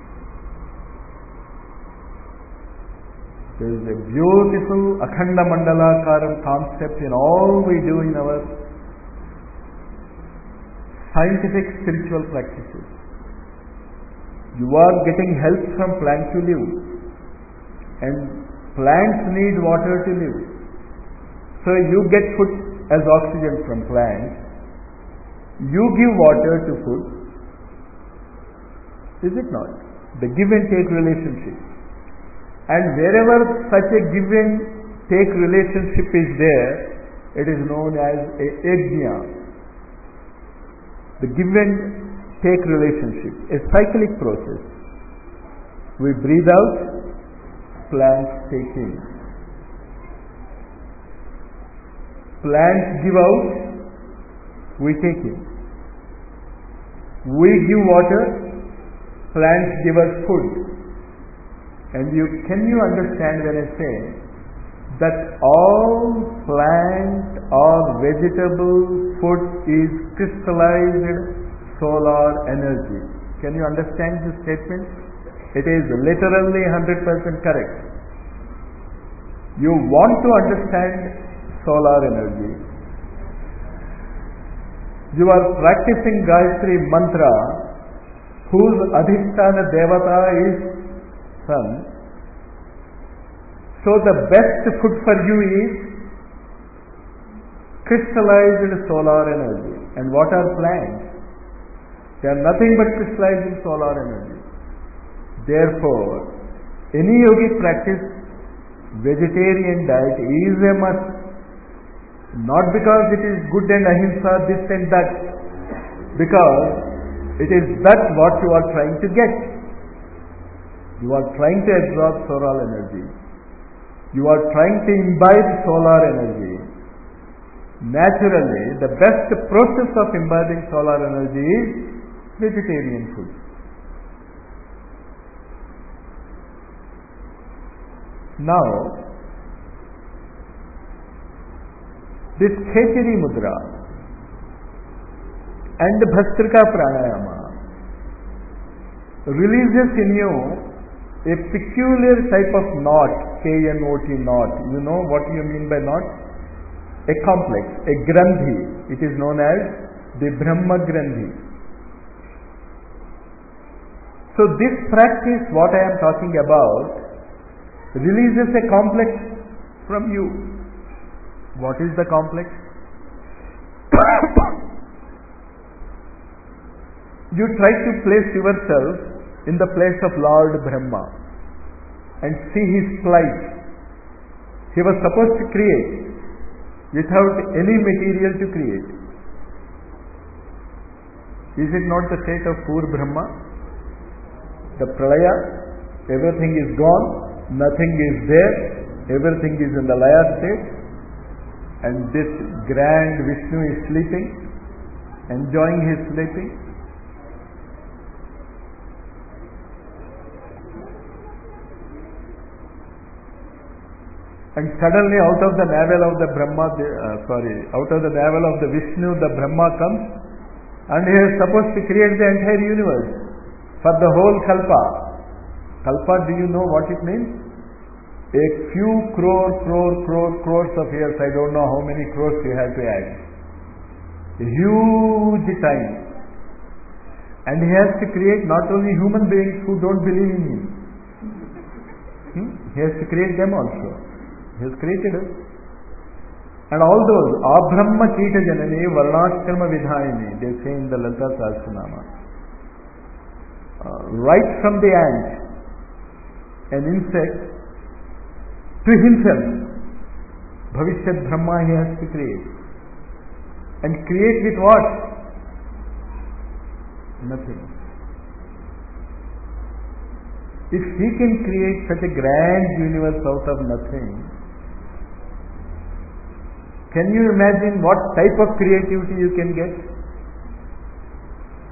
A: There is a beautiful Akhanda Mandalakaram concept in all we do in our scientific spiritual practices. You are getting help from plant to live, and plants need water to live. So you get food as oxygen from plants, you give water to food. Is it not? The give and take relationship. And wherever such a give and take relationship is there, it is known as a yajna. The give and take relationship, a cyclic process. We breathe out, plants take in. Plants give out, we take in. We give water, plants give us food. And you can you understand when I say that all plant or vegetable food is crystallized solar energy? Can you understand this statement? It is literally one hundred percent correct. You want to understand solar energy. You are practicing Gayatri Mantra, whose Adhisthana Devata is Sun. So the best food for you is crystallized solar energy. And what are plants? They are nothing but crystallized solar energy. Therefore, any yogic practice, vegetarian diet is a must. Not because it is good and ahimsa, this and that. Because it is that what you are trying to get. You are trying to absorb solar energy. You are trying to imbibe solar energy. Naturally, the best process of imbibing solar energy is vegetarian food. Now, this Khechari Mudra and Bhastrika Pranayama releases in you a peculiar type of knot, K N O T knot. You know what you mean by knot? A complex, a grandhi. It is known as the Brahma Grandhi. So this practice, what I am talking about, releases a complex from you. What is the complex? You try to place yourself in the place of Lord Brahma and see his plight. He was supposed to create without any material to create. Is it not the state of poor Brahma? The pralaya, everything is gone, nothing is there, everything is in the laya state, and this grand Vishnu is sleeping, enjoying his sleeping. And suddenly out of the navel of the Brahma, uh, sorry, out of the navel of the Vishnu, the Brahma comes, and he is supposed to create the entire universe for the whole Kalpa. Kalpa, do you know what it means? A few crore, crore, crore, crores of years, I don't know how many crores you have to add. A huge time. And he has to create not only human beings who don't believe in him. Hmm? He has to create them also. He has created us. And all those, Abrahma Kita Janani, Varnashrama Vidhayini, they say in the Lalita Sahasranama. Uh, right from the ant, an insect, to himself, Bhavishyat Brahma he has to create. And create with what? Nothing. If he can create such a grand universe out of nothing, can you imagine what type of creativity you can get?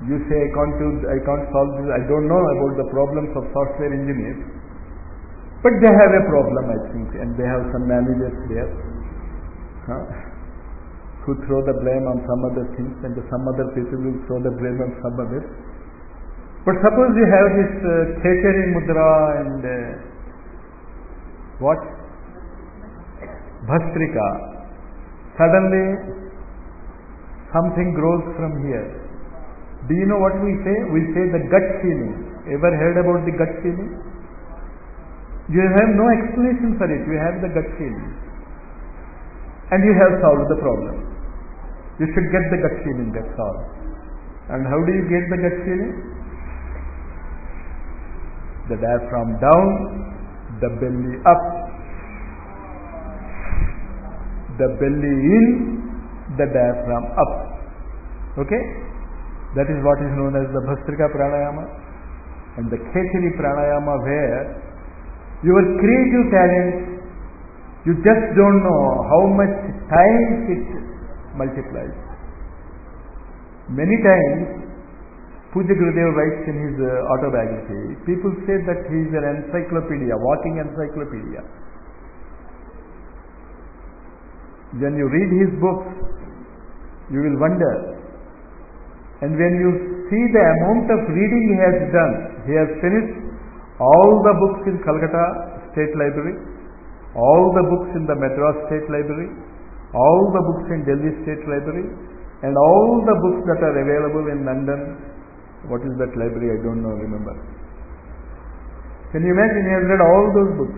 A: You say, I can't do, I can't solve this, I don't know about the problems of software engineers. But they have a problem, I think, and they have some managers there huh, who throw the blame on some other things, and some other people will throw the blame on some others. But suppose you have this uh, Khechari Mudra and uh, what? Bhastrika. Suddenly, something grows from here. Do you know what we say? We say the gut feeling. Ever heard about the gut feeling? You have no explanation for it. You have the gut feeling. And you have solved the problem. You should get the gut feeling, that's all. And how do you get the gut feeling? The diaphragm down, the belly up. The belly in, the diaphragm up. Okay? That is what is known as the Bhastrika Pranayama and the Khechari Pranayama, where your creative talent, you just don't know how much times it multiplies. Many times, Pujya Gurudev writes in his uh, autobiography, people say that he is an encyclopedia, walking encyclopedia. When you read his books, you will wonder. And when you see the amount of reading he has done, he has finished all the books in Calcutta State Library, all the books in the Madras State Library, all the books in Delhi State Library, and all the books that are available in London. What is that library? I don't know, remember. Can you imagine? He has read all those books.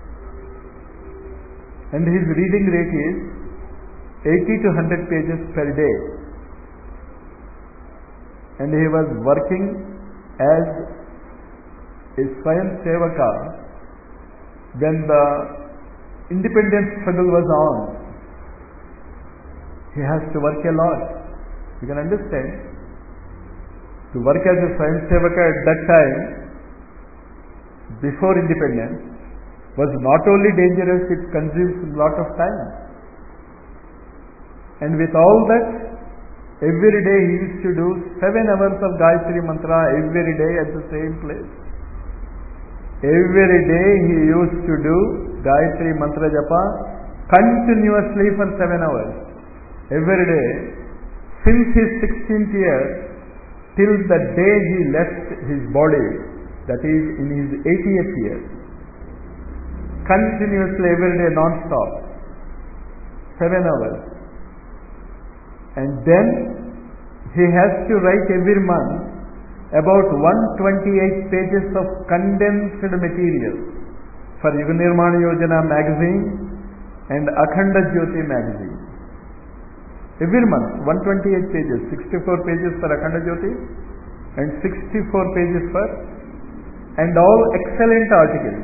A: And his reading rate is eighty to one hundred pages per day. And he was working as a Swayam Sevaka when the independence struggle was on. He has to work a lot. You can understand. To work as a Swayam Sevaka at that time, before independence, was not only dangerous, it consumes a lot of time. And with all that, every day he used to do seven hours of Gayatri Mantra every day at the same place. Every day he used to do Gayatri Mantra Japa continuously for seven hours. Every day, since his sixteenth year till the day he left his body, that is in his eightieth year. Continuously every day non-stop. Seven hours. And then he has to write every month about one hundred twenty-eight pages of condensed material for Yuga Nirmana Yojana magazine and Akhanda Jyoti magazine. Every month, one hundred twenty-eight pages, sixty-four pages for Akhanda Jyoti and sixty-four pages for, and all excellent articles.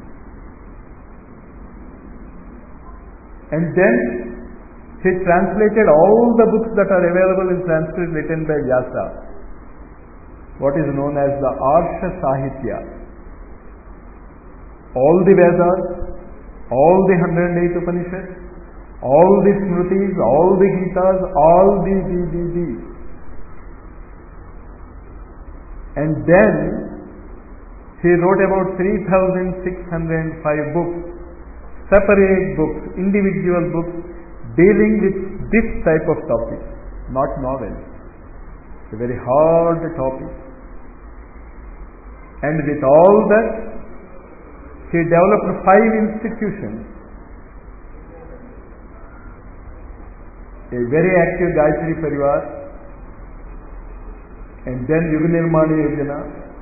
A: And then he translated all the books that are available in Sanskrit written by Vyasa, what is known as the Arsha Sahitya. All the Vedas, all the one hundred eight Upanishads, all the Smritis, all the Gitas, all the, the, the, the. And then he wrote about three thousand six hundred five books, separate books, individual books, dealing with this type of topic, not novels. It's a very hard topic. And with all that, he developed five institutions. A very active Gayatri Parivar, and then Yuga Nirmana Yojana,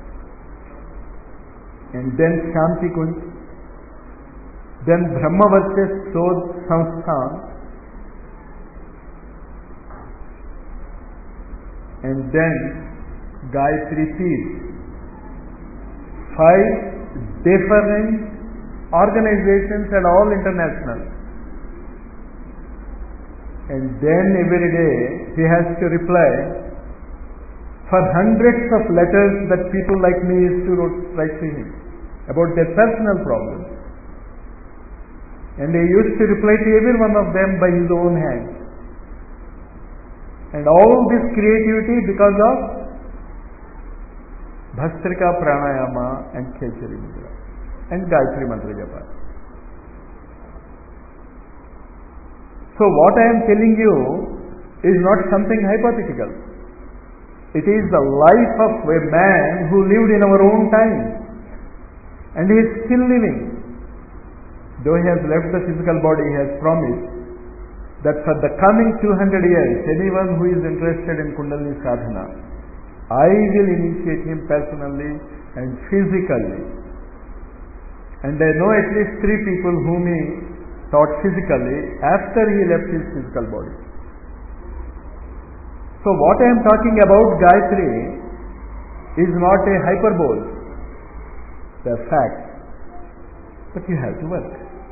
A: and then Shanti Kunj, then Brahma Varshya Sodh Sansthan, and then Gayatri Peeth. Five different organizations and all international. And then every day he has to reply for hundreds of letters that people like me used to write to him about their personal problems. And he used to reply to every one of them by his own hand. And all this creativity because of Bhastrika Pranayama and Khechari Mudra and Gayatri Mantra Japa. So what I am telling you is not something hypothetical. It is the life of a man who lived in our own time, and he is still living. Though he has left the physical body, he has promised that for the coming two hundred years, anyone who is interested in Kundalini Sadhana, I will initiate him personally and physically. And I know at least three people whom he taught physically after he left his physical body. So what I am talking about, Gayatri, is not a hyperbole. They are facts. But you have to work.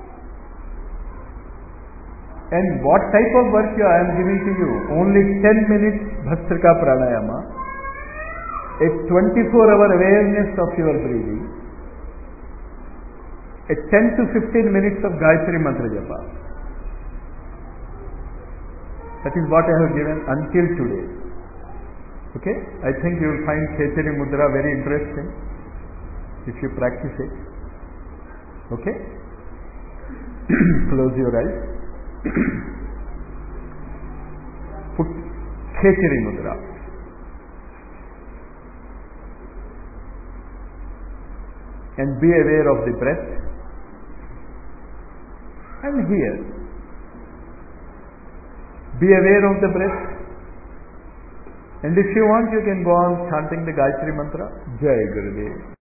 A: And what type of work I am giving to you? Only ten minutes Bhastrika Pranayama, a twenty-four hour awareness of your breathing, a ten to fifteen minutes of Gayatri Mantra Japa. That is what I have given until today. Okay? I think you will find Khechari Mudra very interesting if you practice it. Okay? Close your eyes. Put Khechari Mudra. And be aware of the breath. And here. Be aware of the breath. And if you want, you can go on chanting the Gayatri Mantra. Jai Gurudev.